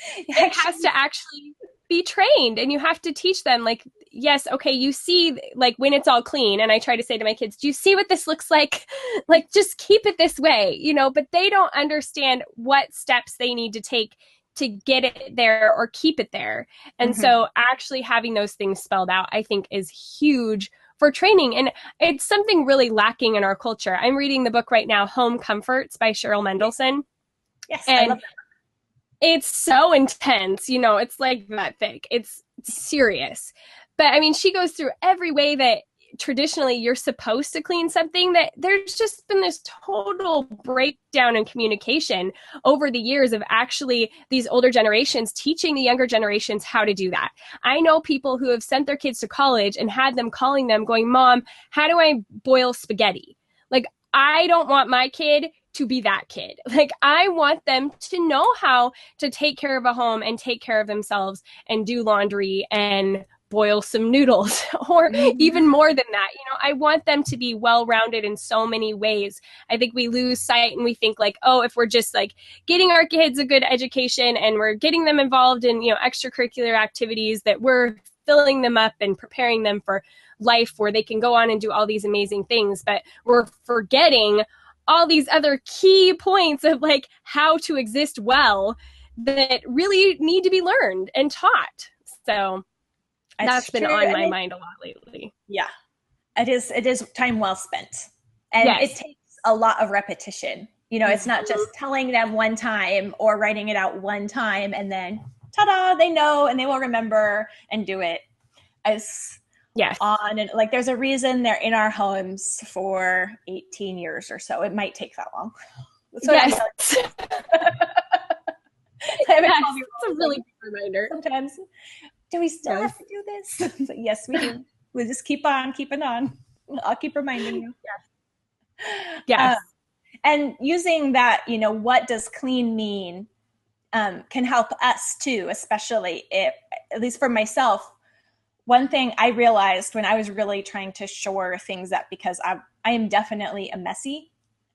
It has to actually be trained, and you have to teach them, like, yes, okay, you see, like, when it's all clean, and I try to say to my kids, do you see what this looks like? Like, just keep it this way, you know? But they don't understand what steps they need to take to get it there or keep it there. And mm-hmm. so actually having those things spelled out, I think, is huge for training. And it's something really lacking in our culture. I'm reading the book right now, Home Comforts by Cheryl Mendelson. Yes, and I love that. It's so intense, you know, it's like that thick. It's serious. But I mean, she goes through every way that traditionally you're supposed to clean something, that there's just been this total breakdown in communication over the years of actually these older generations teaching the younger generations how to do that. I know people who have sent their kids to college and had them calling them going, Mom, how do I boil spaghetti? Like, I don't want my kid to be that kid. Like, I want them to know how to take care of a home and take care of themselves and do laundry and boil some noodles, or even more than that. You know, I want them to be well-rounded in so many ways. I think we lose sight and we think like, oh, if we're just like getting our kids a good education and we're getting them involved in, you know, extracurricular activities, that we're filling them up and preparing them for life where they can go on and do all these amazing things. But we're forgetting all these other key points of like how to exist well that really need to be learned and taught. So that's been on my mind a lot lately. Yeah, it is. It is time well spent. And yes. it takes a lot of repetition. You know, mm-hmm. it's not just telling them one time or writing it out one time and then ta-da, they know and they will remember and do it. As yes. on and like there's a reason they're in our homes for eighteen years or so. It might take that long. So yes. I have a yes. It's a really good reminder. Sometimes. Do we still yes. have to do this? But yes, we do. We'll just keep on keeping on. I'll keep reminding you. Yes. Yes. Uh, and using that, you know, what does clean mean um, can help us too, especially if, at least for myself, one thing I realized when I was really trying to shore things up, because I, I am definitely a messy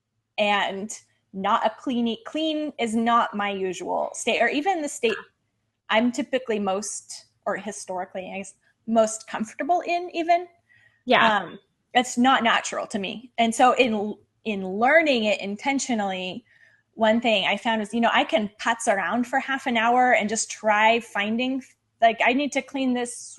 and not a clean, clean is not my usual state, or even the state I'm typically most, or historically, I guess, most comfortable in even. Yeah. Um, it's not natural to me. And so in, in learning it intentionally, one thing I found is, you know, I can putz around for half an hour and just try finding, like, I need to clean this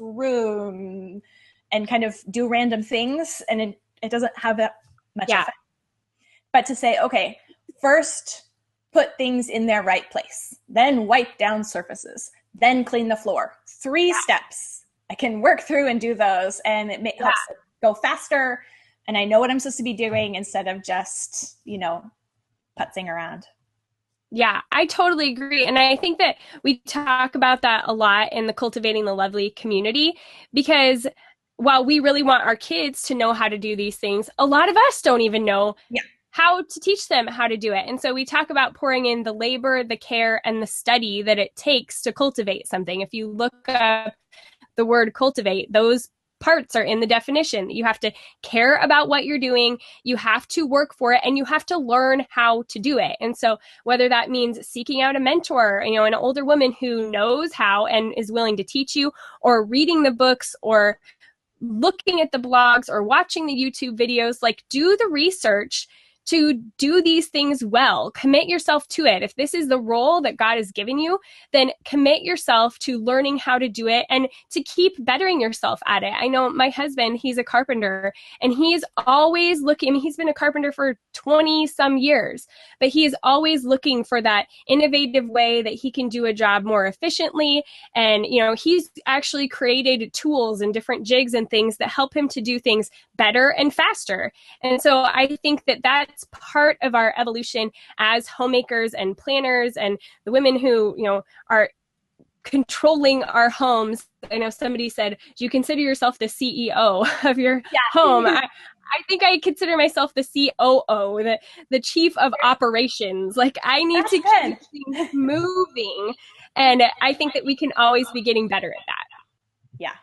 room and kind of do random things. And it, it doesn't have that much Yeah. effect. But to say, okay, first put things in their right place, then wipe down surfaces, then clean the floor. Three yeah. steps. I can work through and do those, and it may, yeah. helps it go faster. And I know what I'm supposed to be doing instead of just, you know, putzing around. Yeah, I totally agree. And I think that we talk about that a lot in the Cultivating the Lovely community, because while we really want our kids to know how to do these things, a lot of us don't even know yeah. how to teach them how to do it. And so we talk about pouring in the labor, the care, and the study that it takes to cultivate something. If you look up the word cultivate, those parts are in the definition. You have to care about what you're doing, you have to work for it, and you have to learn how to do it. And so whether that means seeking out a mentor, you know, an older woman who knows how and is willing to teach you, or reading the books, or looking at the blogs, or watching the YouTube videos, like, do the research to do these things well. Commit yourself to it. If this is the role that God has given you, then commit yourself to learning how to do it and to keep bettering yourself at it. I know my husband, he's a carpenter, and he's always looking, I mean, he's been a carpenter for twenty some years, but he is always looking for that innovative way that he can do a job more efficiently. And, you know, he's actually created tools and different jigs and things that help him to do things better and faster. And so I think that that it's part of our evolution as homemakers and planners, and the women who, you know, are controlling our homes. I know somebody said, do you consider yourself the C E O of your yeah. home? I, I think I consider myself the C O O, the, the chief of operations. Like, I need That's to good. keep things moving. And I think that we can always be getting better at that. Yeah.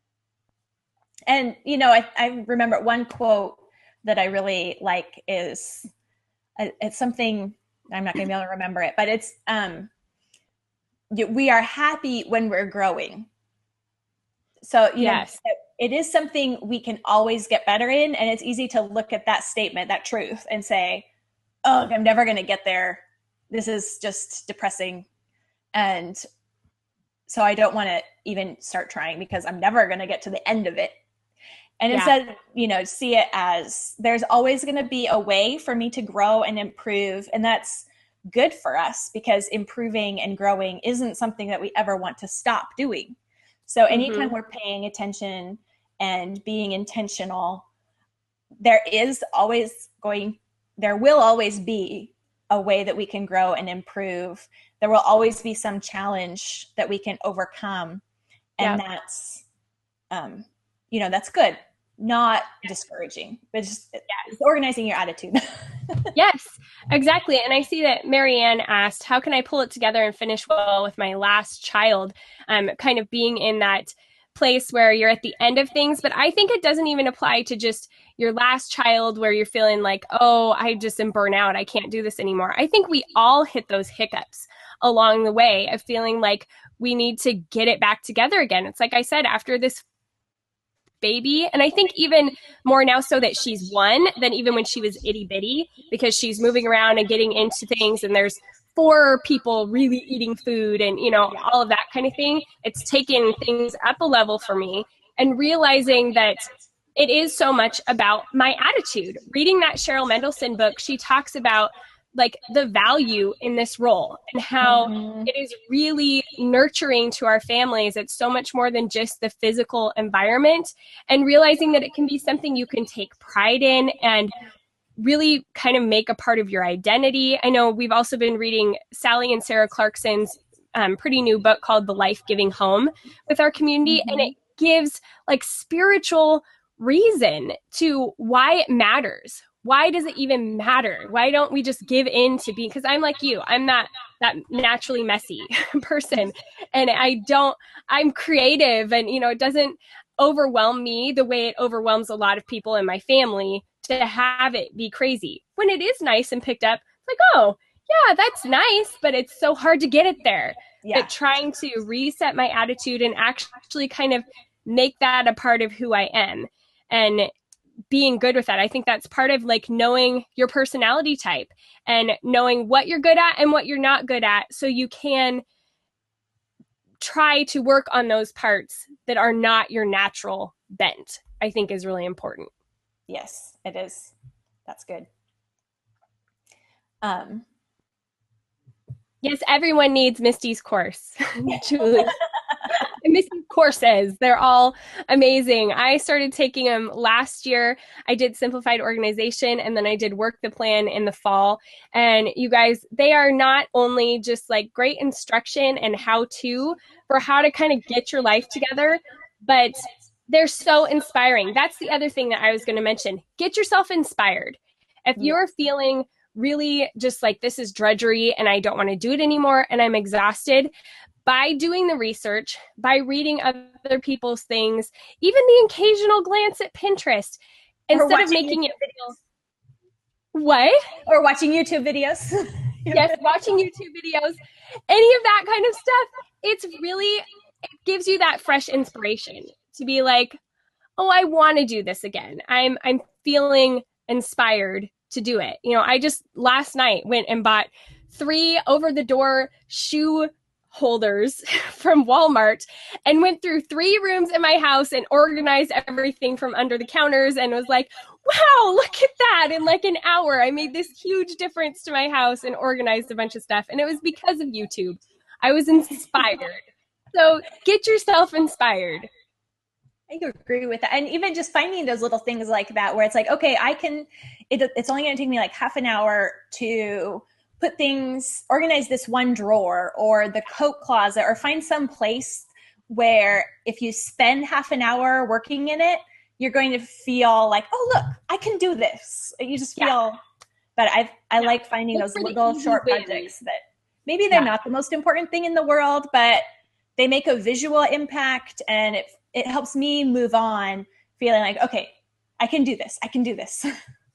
And, you know, I, I remember one quote that I really like is, uh, it's something, I'm not going to be able to remember it, but it's, um, we are happy when we're growing. So, you yes. know, it is something we can always get better in. And it's easy to look at that statement, that truth, and say, oh, I'm never going to get there. This is just depressing. And so I don't want to even start trying, because I'm never going to get to the end of it. And yeah. instead, you know, see it as there's always going to be a way for me to grow and improve. And that's good for us, because improving and growing isn't something that we ever want to stop doing. So anytime mm-hmm. we're paying attention and being intentional, there is always going, there will always be a way that we can grow and improve. There will always be some challenge that we can overcome. And yeah. that's, um, you know, that's good. Not discouraging, but just yes. it's organizing your attitude. Yes, exactly. And I see that Marianne asked, how can I pull it together and finish well with my last child? Um, kind of being in that place where you're at the end of things. But I think it doesn't even apply to just your last child where you're feeling like, oh, I just am burnt out, I can't do this anymore. I think we all hit those hiccups along the way of feeling like we need to get it back together again. It's like I said, after this baby. And I think even more now so that she's one than even when she was itty bitty, because she's moving around and getting into things, and there's four people really eating food and, you know, all of that kind of thing. It's taken things up a level for me, and realizing that it is so much about my attitude. Reading that Cheryl Mendelson book, she talks about like the value in this role and how mm-hmm. it is really nurturing to our families. It's so much more than just the physical environment, and realizing that it can be something you can take pride in and really kind of make a part of your identity. I know we've also been reading Sally and Sarah Clarkson's um, pretty new book called The Life-Giving Home with our community. Mm-hmm. And it gives like spiritual reason to why it matters. Why does it even matter? Why don't we just give in to being, because I'm like you, I'm not that naturally messy person. And I don't, I'm creative, and, you know, it doesn't, overwhelm me the way it overwhelms a lot of people in my family to have it be crazy. When it is nice and picked up, it's like, oh, yeah, that's nice, but it's so hard to get it there. Yeah. But trying to reset my attitude and actually kind of make that a part of who I am and being good with that. I think that's part of like knowing your personality type and knowing what you're good at and what you're not good at, so you can try to work on those parts that are not your natural bent, I think is really important. Yes, it is. That's good. Um, yes, everyone needs Misty's course. Julie. Misty's courses, they're all amazing. I started taking them last year. I did Simplified Organization, and then I did Work the Plan in the fall. And you guys, they are not only just like great instruction and how to for how to kind of get your life together, but they're so inspiring. That's the other thing that I was going to mention. Get yourself inspired. If you're feeling really just like this is drudgery and I don't want to do it anymore and I'm exhausted, by doing the research, by reading other people's things, even the occasional glance at Pinterest, instead of making it videos. What? Or watching YouTube videos. Yes, watching YouTube videos, any of that kind of stuff. It's really, it gives you that fresh inspiration to be like, oh, I want to do this again. I'm I'm feeling inspired to do it. You know, I just last night went and bought three over-the-door shoe holders from Walmart and went through three rooms in my house and organized everything from under the counters and was like, wow, look at that. In like an hour, I made this huge difference to my house and organized a bunch of stuff. And it was because of YouTube. I was inspired. So get yourself inspired. I agree with that. And even just finding those little things like that, where it's like, okay, I can, it, it's only going to take me like half an hour to put things, organize this one drawer or the coat closet, or find some place where if you spend half an hour working in it, you're going to feel like, oh, look, I can do this. You just feel, yeah. But I I yeah. like finding Look those little short ways. projects that maybe they're yeah. not the most important thing in the world, but they make a visual impact, and it it helps me move on feeling like, okay, I can do this. I can do this.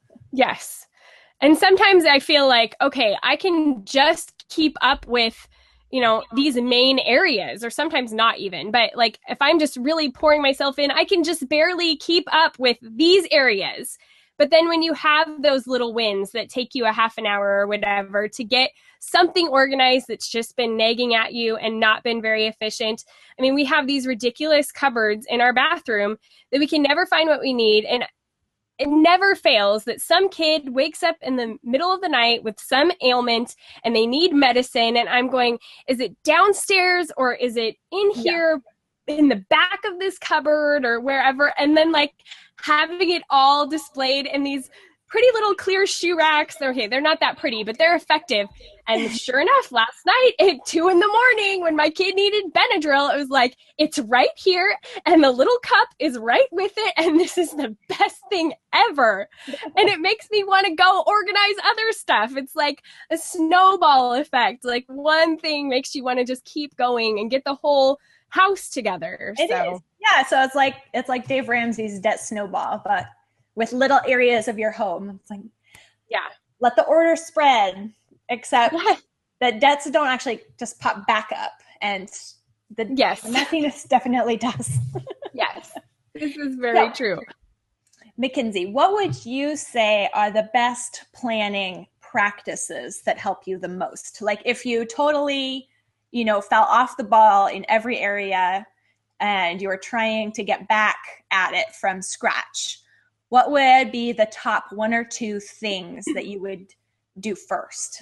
Yes. And sometimes I feel like, okay, I can just keep up with, you know, these main areas, or sometimes not even, but like if I'm just really pouring myself in, I can just barely keep up with these areas. But then when you have those little wins that take you a half an hour or whatever to get something organized that's just been nagging at you and not been very efficient. I mean, we have these ridiculous cupboards in our bathroom that we can never find what we need. And it never fails that some kid wakes up in the middle of the night with some ailment and they need medicine. And I'm going, is it downstairs or is it in here yeah. in the back of this cupboard or wherever? And then like having it all displayed in these pretty little clear shoe racks. Okay, they're not that pretty, but they're effective. And sure enough, last night at two in the morning when my kid needed Benadryl, it was like, it's right here and the little cup is right with it. And this is the best thing ever. And it makes me want to go organize other stuff. It's like a snowball effect. Like one thing makes you want to just keep going and get the whole house together. It so. is. Yeah, so it's like it's like Dave Ramsey's debt snowball, but with little areas of your home. It's like, yeah, let the order spread, except that debts don't actually just pop back up. And the, yes. the messiness definitely does. Yes, this is very so, true. Mackenzie, what would you say are the best planning practices that help you the most? Like if you totally, you know, fell off the ball in every area and you were trying to get back at it from scratch, what would be the top one or two things that you would do first?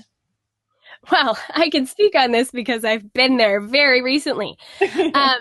Well, I can speak on this because I've been there very recently. um,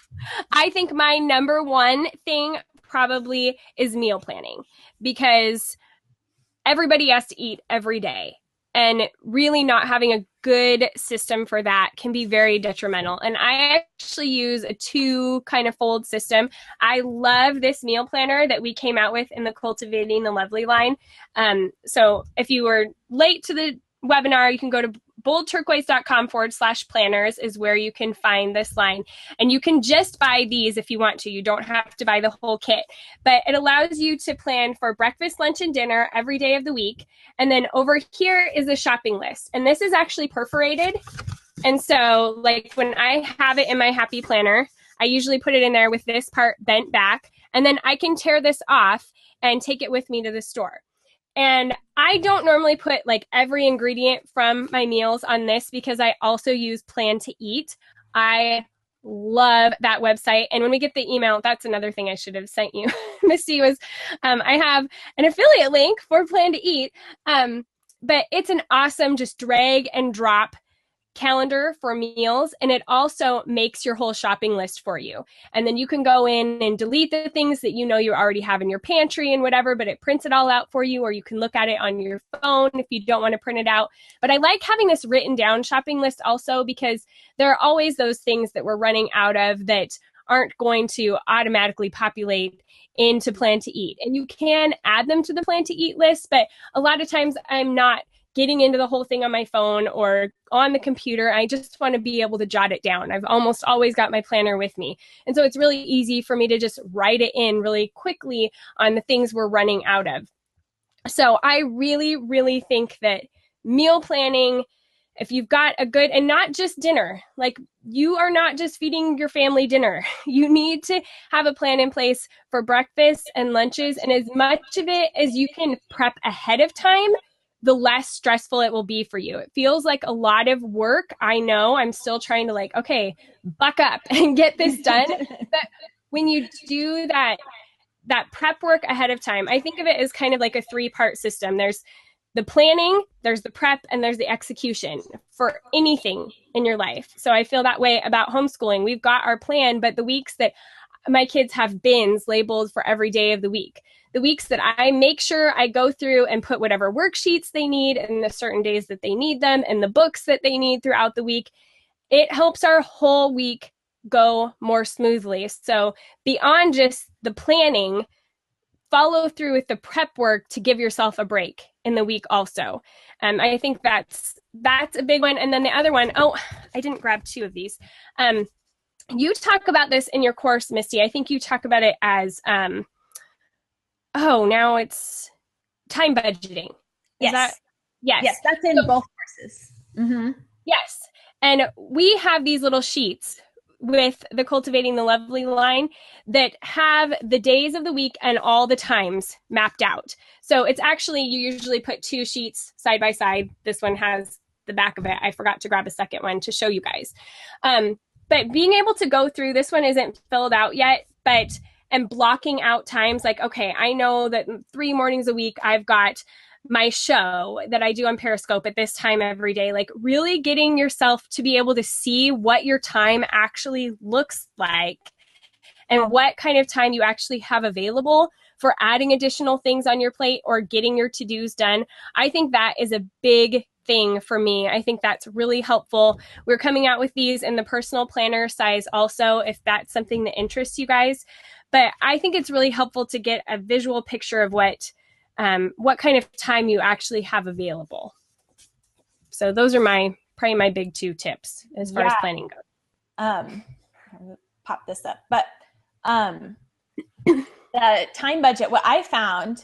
I think my number one thing probably is meal planning, because everybody has to eat every day. And really not having a good system for that can be very detrimental. And I actually use a two kind of fold system. I love this meal planner that we came out with in the Cultivating the Lovely line. Um, so if you were late to the webinar, you can go to boldturquoise.com forward slash planners is where you can find this line. And you can just buy these if you want to. You don't have to buy the whole kit. But it allows you to plan for breakfast, lunch, and dinner every day of the week. And then over here is a shopping list. And this is actually perforated. And so, like, when I have it in my Happy Planner, I usually put it in there with this part bent back. And then I can tear this off and take it with me to the store. And I don't normally put like every ingredient from my meals on this because I also use Plan to Eat. I love that website. And when we get the email, that's another thing I should have sent you, Misty, was um, I have an affiliate link for Plan to Eat. Um, but it's an awesome just drag and drop calendar for meals, and it also makes your whole shopping list for you. And then you can go in and delete the things that you know you already have in your pantry and whatever, but it prints it all out for you, or you can look at it on your phone if you don't want to print it out. But I like having this written down shopping list also because there are always those things that we're running out of that aren't going to automatically populate into Plan to Eat. And you can add them to the Plan to Eat list, but a lot of times I'm not getting into the whole thing on my phone or on the computer. I just want to be able to jot it down. I've almost always got my planner with me. And so it's really easy for me to just write it in really quickly on the things we're running out of. So I really, really think that meal planning, if you've got a good, and not just dinner, like you are not just feeding your family dinner. You need to have a plan in place for breakfast and lunches, and as much of it as you can prep ahead of time, the less stressful it will be for you. It feels like a lot of work. I know I'm still trying to like, okay, buck up and get this done. But when you do that, that prep work ahead of time, I think of it as kind of like a three-part system. There's the planning, there's the prep, and there's the execution for anything in your life. So I feel that way about homeschooling. We've got our plan, but the weeks that my kids have bins labeled for every day of the week, the weeks that I make sure I go through and put whatever worksheets they need and the certain days that they need them and the books that they need throughout the week, it helps our whole week go more smoothly. So beyond just the planning, follow through with the prep work to give yourself a break in the week also. Um, I think that's that's a big one. And then the other one, oh, I didn't grab two of these. Um, you talk about this in your course, Misty. I think you talk about it as... Um, Oh, now it's time budgeting. Is yes. That, yes. Yes, that's in so, both courses. Mm-hmm. Yes. And we have these little sheets with the Cultivating the Lovely line that have the days of the week and all the times mapped out. So it's actually, you usually put two sheets side by side. This one has the back of it. I forgot to grab a second one to show you guys. Um, but being able to go through, this one isn't filled out yet, but and blocking out times like, okay, I know that three mornings a week I've got my show that I do on Periscope at this time every day, like really getting yourself to be able to see what your time actually looks like and what kind of time you actually have available for adding additional things on your plate or getting your to-dos done. I think that is a big thing for me. I think that's really helpful. We're coming out with these in the personal planner size also, if that's something that interests you guys. But I think it's really helpful to get a visual picture of what um, what kind of time you actually have available. So those are my probably my big two tips as far yeah. as planning goes. Um, I'll pop this up, but um, the time budget. What I found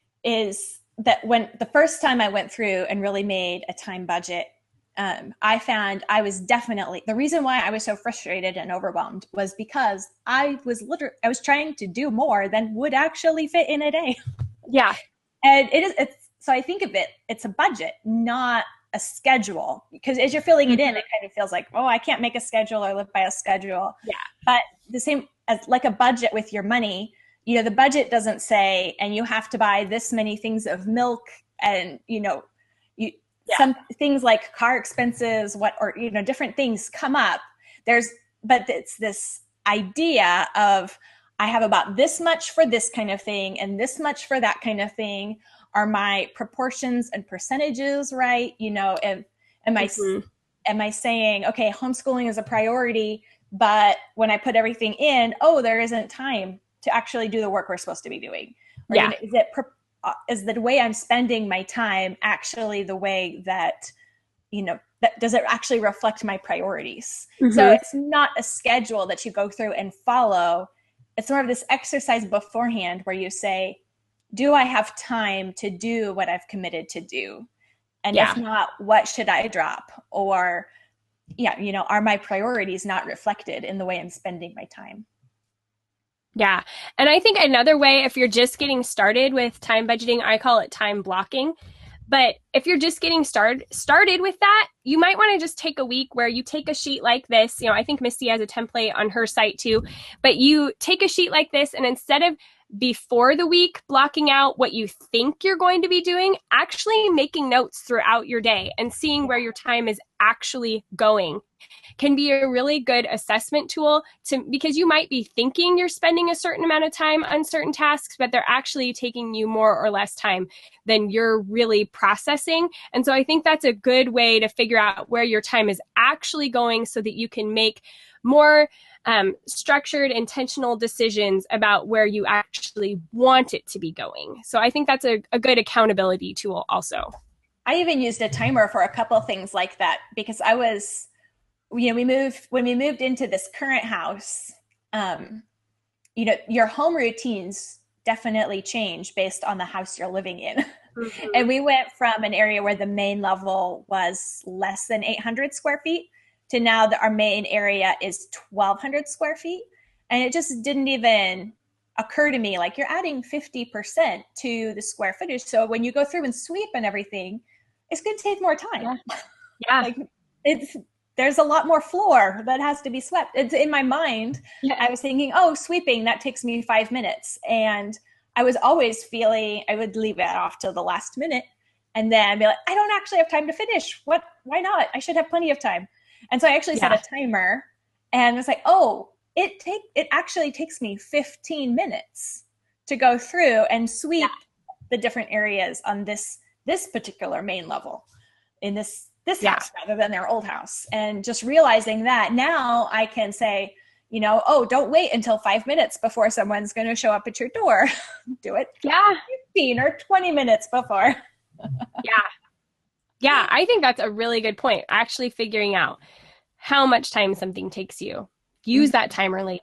is that when the first time I went through and really made a time budget, Um, I found I was definitely, the reason why I was so frustrated and overwhelmed was because I was literally, I was trying to do more than would actually fit in a day. Yeah. And it is, it's, so I think of it, it's a budget, not a schedule, because as you're filling it in, it kind of feels like, oh, I can't make a schedule or live by a schedule. Yeah. But the same as like a budget with your money, you know, the budget doesn't say, and you have to buy this many things of milk and, you know, you, Yeah. some things like car expenses, what, or, you know, different things come up. There's, but it's this idea of, I have about this much for this kind of thing and this much for that kind of thing. Are my proportions and percentages right? You know, am, am mm-hmm. I, am I saying, okay, homeschooling is a priority, but when I put everything in, oh, there isn't time to actually do the work we're supposed to be doing. Or, yeah. you know, is it, pro- is the way I'm spending my time actually the way that you know, that, does it actually reflect my priorities? Mm-hmm. So it's not a schedule that you go through and follow. It's more of this exercise beforehand where you say, do I have time to do what I've committed to do? And yeah. if not, what should I drop? Or, yeah, you know, are my priorities not reflected in the way I'm spending my time? Yeah. And I think another way, if you're just getting started with time budgeting, I call it time blocking. But if you're just getting started started with that, you might want to just take a week where you take a sheet like this. You know, I think Misty has a template on her site too. But you take a sheet like this, and instead of before the week blocking out what you think you're going to be doing, actually making notes throughout your day and seeing where your time is actually going can be a really good assessment tool to, because you might be thinking you're spending a certain amount of time on certain tasks, but they're actually taking you more or less time than you're really processing. And so I think that's a good way to figure out where your time is actually going so that you can make more um, structured, intentional decisions about where you actually want it to be going. So I think that's a, a good accountability tool also. I even used a timer for a couple of things like that because I was, you know, we moved, when we moved into this current house, um, you know, your home routines definitely change based on the house you're living in. Mm-hmm. And we went from an area where the main level was less than eight hundred square feet to now that our main area is twelve hundred square feet. And it just didn't even occur to me, like, you're adding fifty percent to the square footage. So when you go through and sweep and everything, it's going to take more time. Yeah. yeah. Like it's, there's a lot more floor that has to be swept. It's in my mind. Yeah. I was thinking, oh, sweeping, that takes me five minutes. And I was always feeling, I would leave it off till the last minute and then be like, I don't actually have time to finish. What, why not? I should have plenty of time. And so I actually yeah. set a timer and was like, oh, it take, it actually takes me fifteen minutes to go through and sweep yeah. the different areas on this, this particular main level in this, this yeah. house rather than their old house. And just realizing that now I can say, you know, oh, don't wait until five minutes before someone's going to show up at your door. Do it yeah. fifteen or twenty minutes before. yeah. Yeah. I think that's a really good point. Actually figuring out how much time something takes you. Use that timer lady.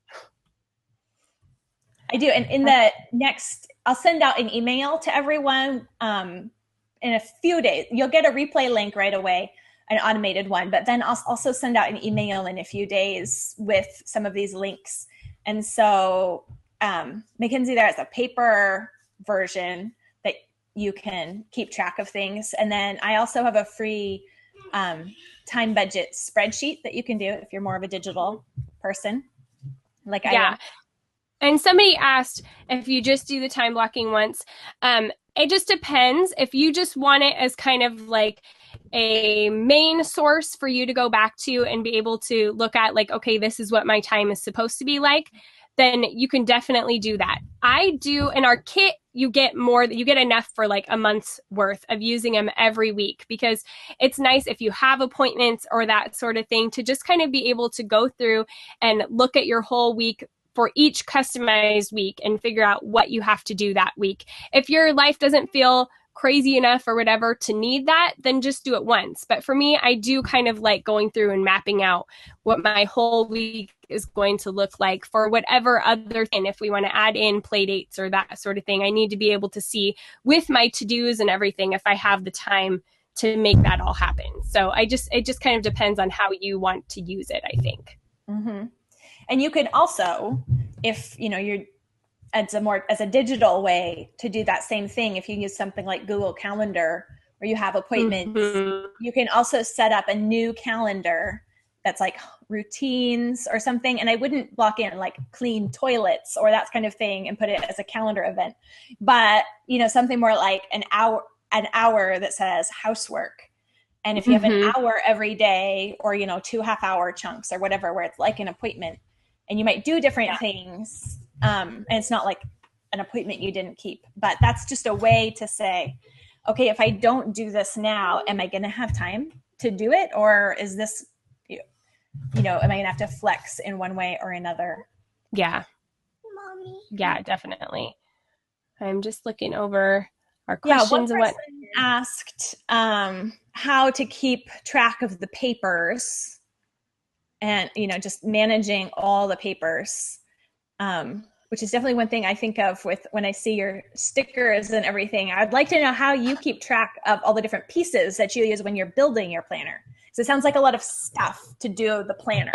I do. And in the next, I'll send out an email to everyone um, in a few days. You'll get a replay link right away, an automated one, but then I'll also send out an email in a few days with some of these links. And so um, Mackenzie, there is a paper version that you can keep track of things. And then I also have a free um, time budget spreadsheet that you can do if you're more of a digital person like I yeah. am. And somebody asked if you just do the time blocking once. Um, it just depends. If you just want it as kind of like a main source for you to go back to and be able to look at like, okay, this is what my time is supposed to be like, then you can definitely do that. I do in our kit, you get more, you get enough for like a month's worth of using them every week, because it's nice if you have appointments or that sort of thing to just kind of be able to go through and look at your whole week for each customized week and figure out what you have to do that week. If your life doesn't feel crazy enough or whatever to need that, then just do it once. But for me, I do kind of like going through and mapping out what my whole week is going to look like for whatever other thing. If we want to add in play dates or that sort of thing, I need to be able to see with my to-dos and everything if I have the time to make that all happen. So I just, it just kind of depends on how you want to use it, I think. Mm-hmm. And you can also, if, you know, you're, as a more, as a digital way to do that same thing, if you use something like Google Calendar where you have appointments, mm-hmm. you can also set up a new calendar that's like routines or something. And I wouldn't block in like clean toilets or that kind of thing and put it as a calendar event, but you know, something more like an hour, an hour that says housework. And if you have mm-hmm. an hour every day or, you know, two half hour chunks or whatever, where it's like an appointment and you might do different yeah. things. Um, and it's not like an appointment you didn't keep, but that's just a way to say, okay, if I don't do this now, am I going to have time to do it? Or is this, you know, am I going to have to flex in one way or another? Yeah. Mommy. Yeah, definitely. I'm just looking over our questions. Yeah, one person asked um, how to keep track of the papers and, you know, just managing all the papers, um, which is definitely one thing I think of with when I see your stickers and everything. I'd like to know how you keep track of all the different pieces that you use when you're building your planner. So it sounds like a lot of stuff to do the planner.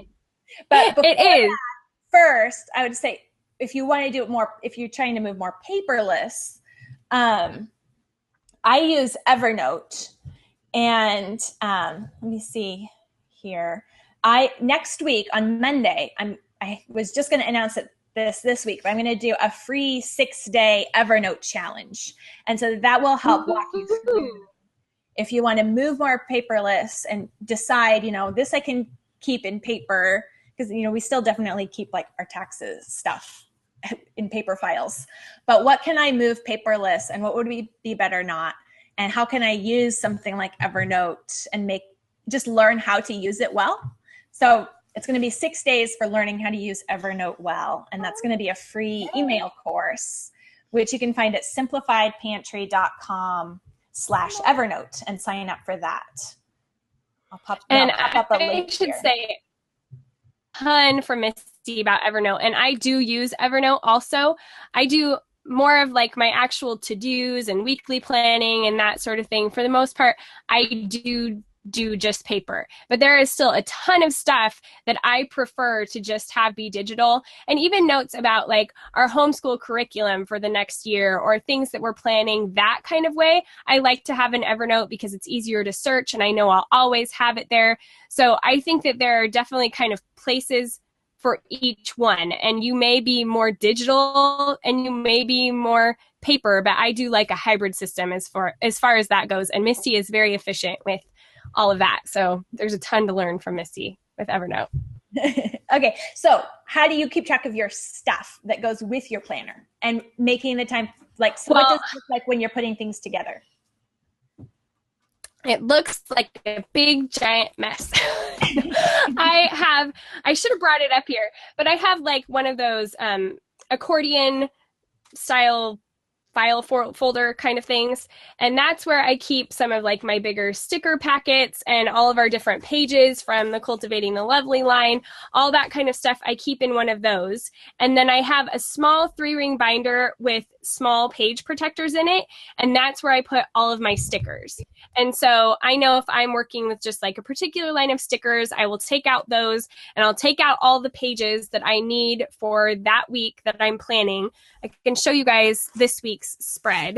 But it is. That, first, I would say if you want to do it more, if you're trying to move more paperless, um, I use Evernote. And um, let me see here. I next week on Monday, I'm I was just going to announce it this this week, but I'm going to do a free six day Evernote challenge, and so that will help walk you through if you want to move more paperless and decide, you know, this I can keep in paper because you know we still definitely keep like our taxes stuff in paper files, but what can I move paperless and what would be, be better not, and how can I use something like Evernote and make just learn how to use it well. So it's going to be six days for learning how to use Evernote well. And that's going to be a free email course, which you can find at simplifiedpantry.com slash Evernote and sign up for that. I'll pop, and I'll pop up a link I should here. say a ton from Misty about Evernote. And I do use Evernote also. I do more of like my actual to-dos and weekly planning and that sort of thing. For the most part, I do do just paper, but there is still a ton of stuff that I prefer to just have be digital, and even notes about like our homeschool curriculum for the next year or things that we're planning that kind of way. I like to have an Evernote because it's easier to search and I know I'll always have it there. So I think that there are definitely kind of places for each one, and you may be more digital and you may be more paper, but I do like a hybrid system as far as far as that goes, and Misty is very efficient with all of that. So there's a ton to learn from Misty with Evernote. Okay, so how do you keep track of your stuff that goes with your planner and making the time, like, so well, what does it look like when you're putting things together? It looks like a big giant mess. I have, I should have brought it up here, but I have like one of those um, accordion style file for, folder kind of things. And that's where I keep some of like my bigger sticker packets and all of our different pages from the Cultivating the Lovely line, all that kind of stuff I keep in one of those. And then I have a small three ring binder with small page protectors in it. And that's where I put all of my stickers. And so I know if I'm working with just like a particular line of stickers, I will take out those and I'll take out all the pages that I need for that week that I'm planning. I can show you guys this week's spread.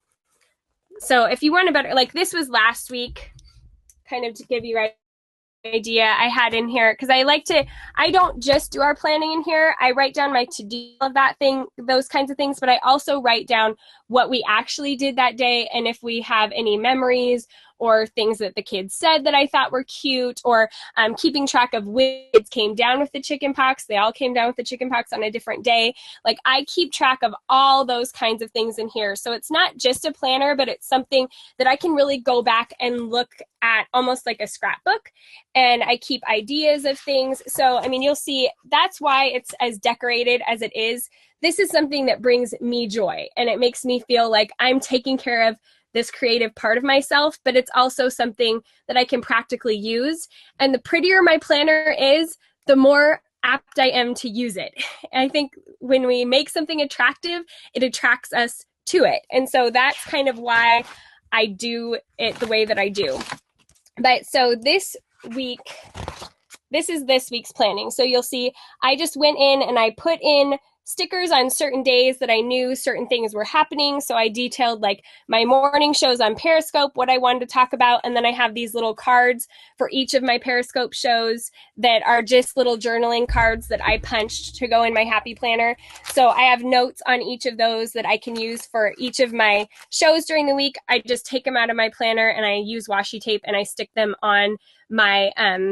So if you want a better, like this was last week, kind of to give you an idea I had in here, because I like to, I don't just do our planning in here. I write down my to-do of that thing, those kinds of things, but I also write down what we actually did that day and if we have any memories or things that the kids said that I thought were cute, or um, keeping track of which kids came down with the chicken pox. They all came down with the chicken pox on a different day. Like I keep track of all those kinds of things in here. So it's not just a planner, but it's something that I can really go back and look at almost like a scrapbook. And I keep ideas of things. So, I mean, you'll see that's why it's as decorated as it is. This is something that brings me joy, and it makes me feel like I'm taking care of this creative part of myself, but it's also something that I can practically use. And the prettier my planner is, the more apt I am to use it. And I think when we make something attractive, it attracts us to it. And so that's kind of why I do it the way that I do. But so this week, this is this week's planning. So you'll see I just went in and I put in stickers on certain days that I knew certain things were happening. So I detailed like my morning shows on Periscope, what I wanted to talk about. And then I have these little cards for each of my Periscope shows that are just little journaling cards that I punched to go in my Happy Planner. So I have notes on each of those that I can use for each of my shows during the week. I just take them out of my planner and I use washi tape and I stick them on my, um,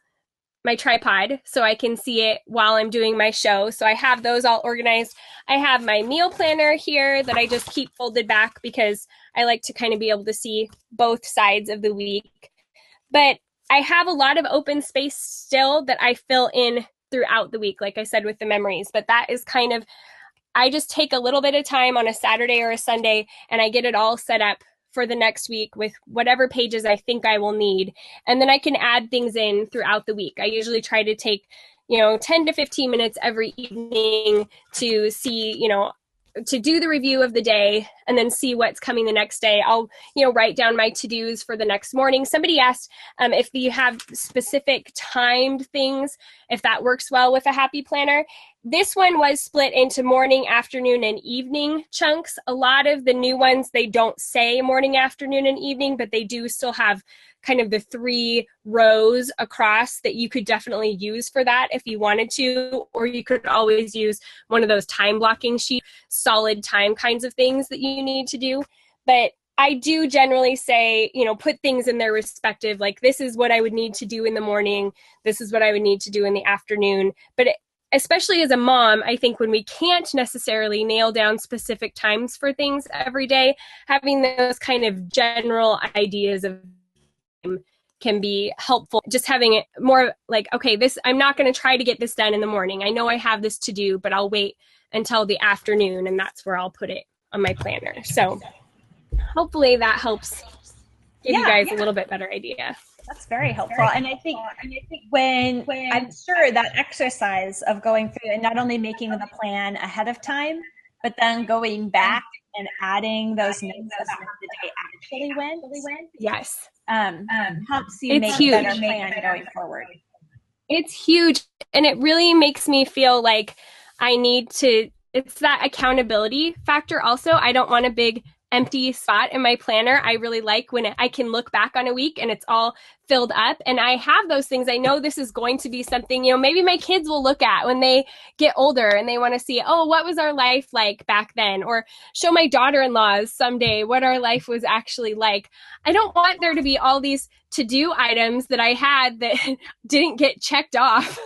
my tripod so I can see it while I'm doing my show. So I have those all organized. I have my meal planner here that I just keep folded back because I like to kind of be able to see both sides of the week. But I have a lot of open space still that I fill in throughout the week, like I said, with the memories. But that is kind of, I just take a little bit of time on a Saturday or a Sunday and I get it all set up for the next week with whatever pages I think I will need. And then I can add things in throughout the week. I usually try to take, you know, ten to fifteen minutes every evening to see, you know, to do the review of the day and then see what's coming the next day. I'll, you know, write down my to-dos for the next morning. Somebody asked um, if you have specific timed things, if that works well with a Happy Planner. This one was split into morning, afternoon, and evening chunks. A lot of the new ones, they don't say morning, afternoon, and evening, but they do still have kind of the three rows across that you could definitely use for that if you wanted to, or you could always use one of those time blocking sheet, solid time kinds of things that you need to do. But I do generally say, you know, put things in their respective, like this is what I would need to do in the morning, this is what I would need to do in the afternoon. But it, especially as a mom, I think when we can't necessarily nail down specific times for things every day, having those kind of general ideas of can be helpful. Just having it more like, okay, this, I'm not going to try to get this done in the morning. I know I have this to do, but I'll wait until the afternoon, and that's where I'll put it on my planner. So hopefully that helps give yeah, you guys yeah. a little bit better idea. That's very helpful. And I think, and I think when, when I'm sure that exercise of going through and not only making the plan ahead of time, but then going back and adding those notes about how the day actually went. Yes. Um, um, helps you it's make huge. a better plan going forward. It's huge. And it really makes me feel like I need to, it's that accountability factor also. I don't want a big empty spot in my planner. I really like when it, I can look back on a week and it's all filled up and I have those things. I know this is going to be something, you know, maybe my kids will look at when they get older and they want to see, oh, what was our life like back then? Or show my daughter-in-laws someday what our life was actually like. I don't want there to be all these to-do items that I had that didn't get checked off.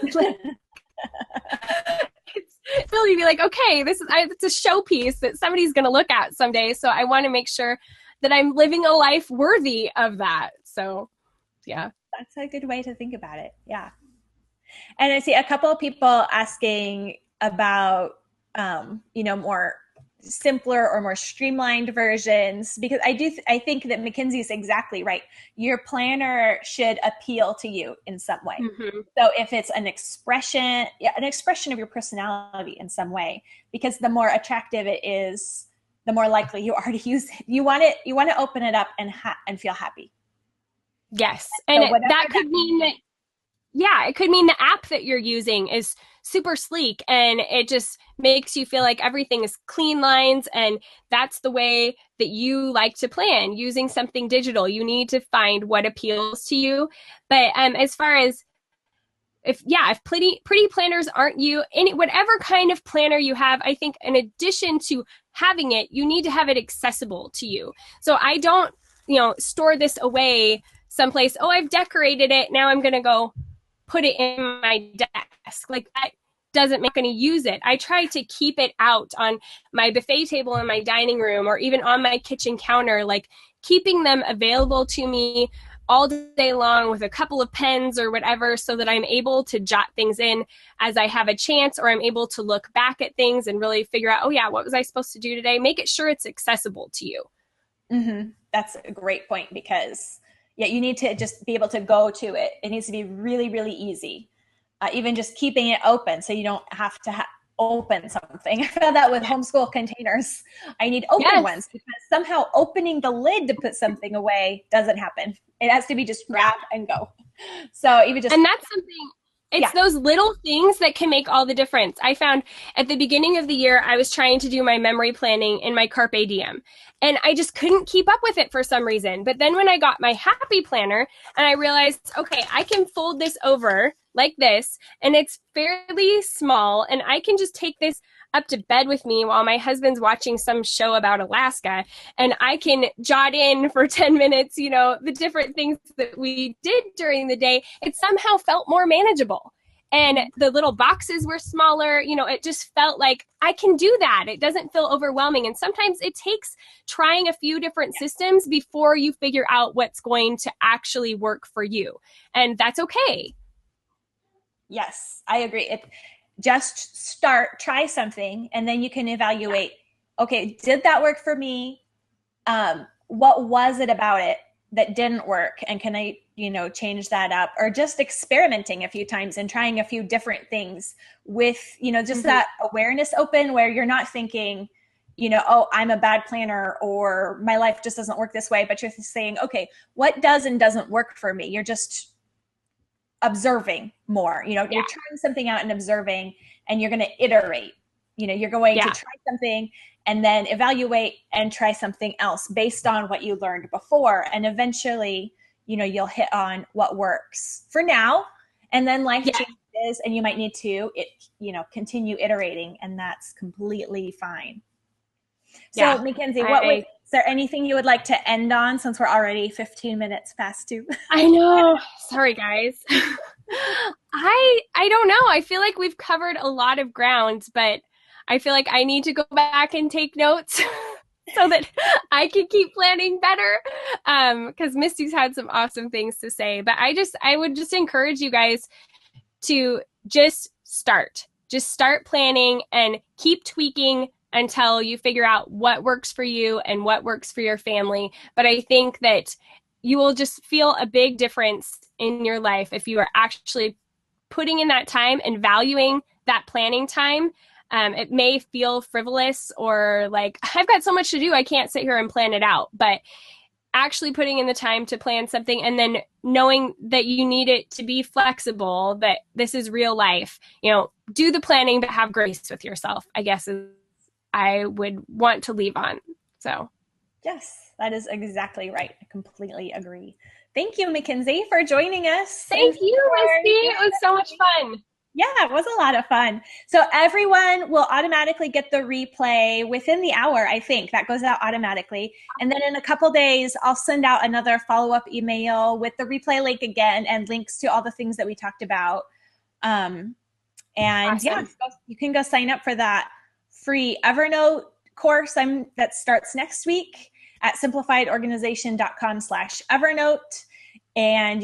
It's really be like, okay, this is I, it's a showpiece that somebody's going to look at someday. So I want to make sure that I'm living a life worthy of that. So, yeah. That's a good way to think about it. Yeah. And I see a couple of people asking about, um, you know, more simpler or more streamlined versions, because I do, th- I think that Mackenzie's exactly right. Your planner should appeal to you in some way. Mm-hmm. So if it's an expression, yeah, an expression of your personality in some way, because the more attractive it is, the more likely you are to use it. You want it, you want to open it up and ha- and feel happy. Yes. And so it, that could that mean that, yeah, it could mean the app that you're using is super sleek and it just makes you feel like everything is clean lines, and that's the way that you like to plan, using something digital. You need to find what appeals to you. But um, as far as if, yeah, if pretty, pretty planners aren't you, any, whatever kind of planner you have, I think in addition to having it, you need to have it accessible to you. So I don't, you know, store this away someplace. Oh, I've decorated it. Now I'm going to go put it in my desk. Like that doesn't make any use it. I try to keep it out on my buffet table in my dining room or even on my kitchen counter, like keeping them available to me all day long with a couple of pens or whatever, so that I'm able to jot things in as I have a chance, or I'm able to look back at things and really figure out, oh yeah, what was I supposed to do today? Make it sure it's accessible to you. Mm-hmm. That's a great point, because yeah, you need to just be able to go to it. It needs to be really, really easy. Uh, even just keeping it open so you don't have to ha- open something. I found that with homeschool containers. I need open yes. ones, because somehow opening the lid to put something away doesn't happen. It has to be just grab and go. So even just, and that's something, it's yeah. those little things that can make all the difference. I found at the beginning of the year, I was trying to do my memory planning in my Carpe Diem, and I just couldn't keep up with it for some reason. But then when I got my Happy Planner and I realized, okay, I can fold this over like this, and it's fairly small, and I can just take this up to bed with me while my husband's watching some show about Alaska, and I can jot in for ten minutes, you know, the different things that we did during the day. It somehow felt more manageable. And the little boxes were smaller. You know, it just felt like I can do that. It doesn't feel overwhelming. And sometimes it takes trying a few different systems before you figure out what's going to actually work for you. And that's okay. Yes, I agree. It, just start, try something, and then you can evaluate, okay, did that work for me? Um, what was it about it that didn't work? And can I, you know, change that up? Or just experimenting a few times and trying a few different things with, you know, just mm-hmm. that awareness open, where you're not thinking, you know, oh, I'm a bad planner, or my life just doesn't work this way. But you're saying, okay, what does and doesn't work for me? You're just observing more, you know, yeah. you're trying something out and observing, and you're going to iterate, you know, you're going yeah. to try something and then evaluate and try something else based on what you learned before. And eventually, you know, you'll hit on what works for now, and then life yeah. changes and you might need to, it, you know, continue iterating, and that's completely fine. So yeah. Mackenzie, what I, would, is there anything you would like to end on, since we're already fifteen minutes past two? I know. Sorry, guys. I, I don't know. I feel like we've covered a lot of ground, but I feel like I need to go back and take notes so that I can keep planning better. Um, because Misty's had some awesome things to say, but I just, I would just encourage you guys to just start, just start planning and keep tweaking until you figure out what works for you and what works for your family. But I think that you will just feel a big difference in your life if you are actually putting in that time and valuing that planning time. Um, it may feel frivolous or like, I've got so much to do, I can't sit here and plan it out. But actually putting in the time to plan something, and then knowing that you need it to be flexible, that this is real life, you know, do the planning, but have grace with yourself, I guess, is I would want to leave on. So. Yes, that is exactly right. I completely agree. Thank you, Mackenzie, for joining us. Thank you, Misty. It was so much fun. Yeah, it was a lot of fun. So everyone will automatically get the replay within the hour, I think. That goes out automatically. And then in a couple days, I'll send out another follow-up email with the replay link again and links to all the things that we talked about. Um, and awesome. yeah, you can go sign up for that free Evernote course I'm, that starts next week at simplifiedorganization.com slash Evernote. And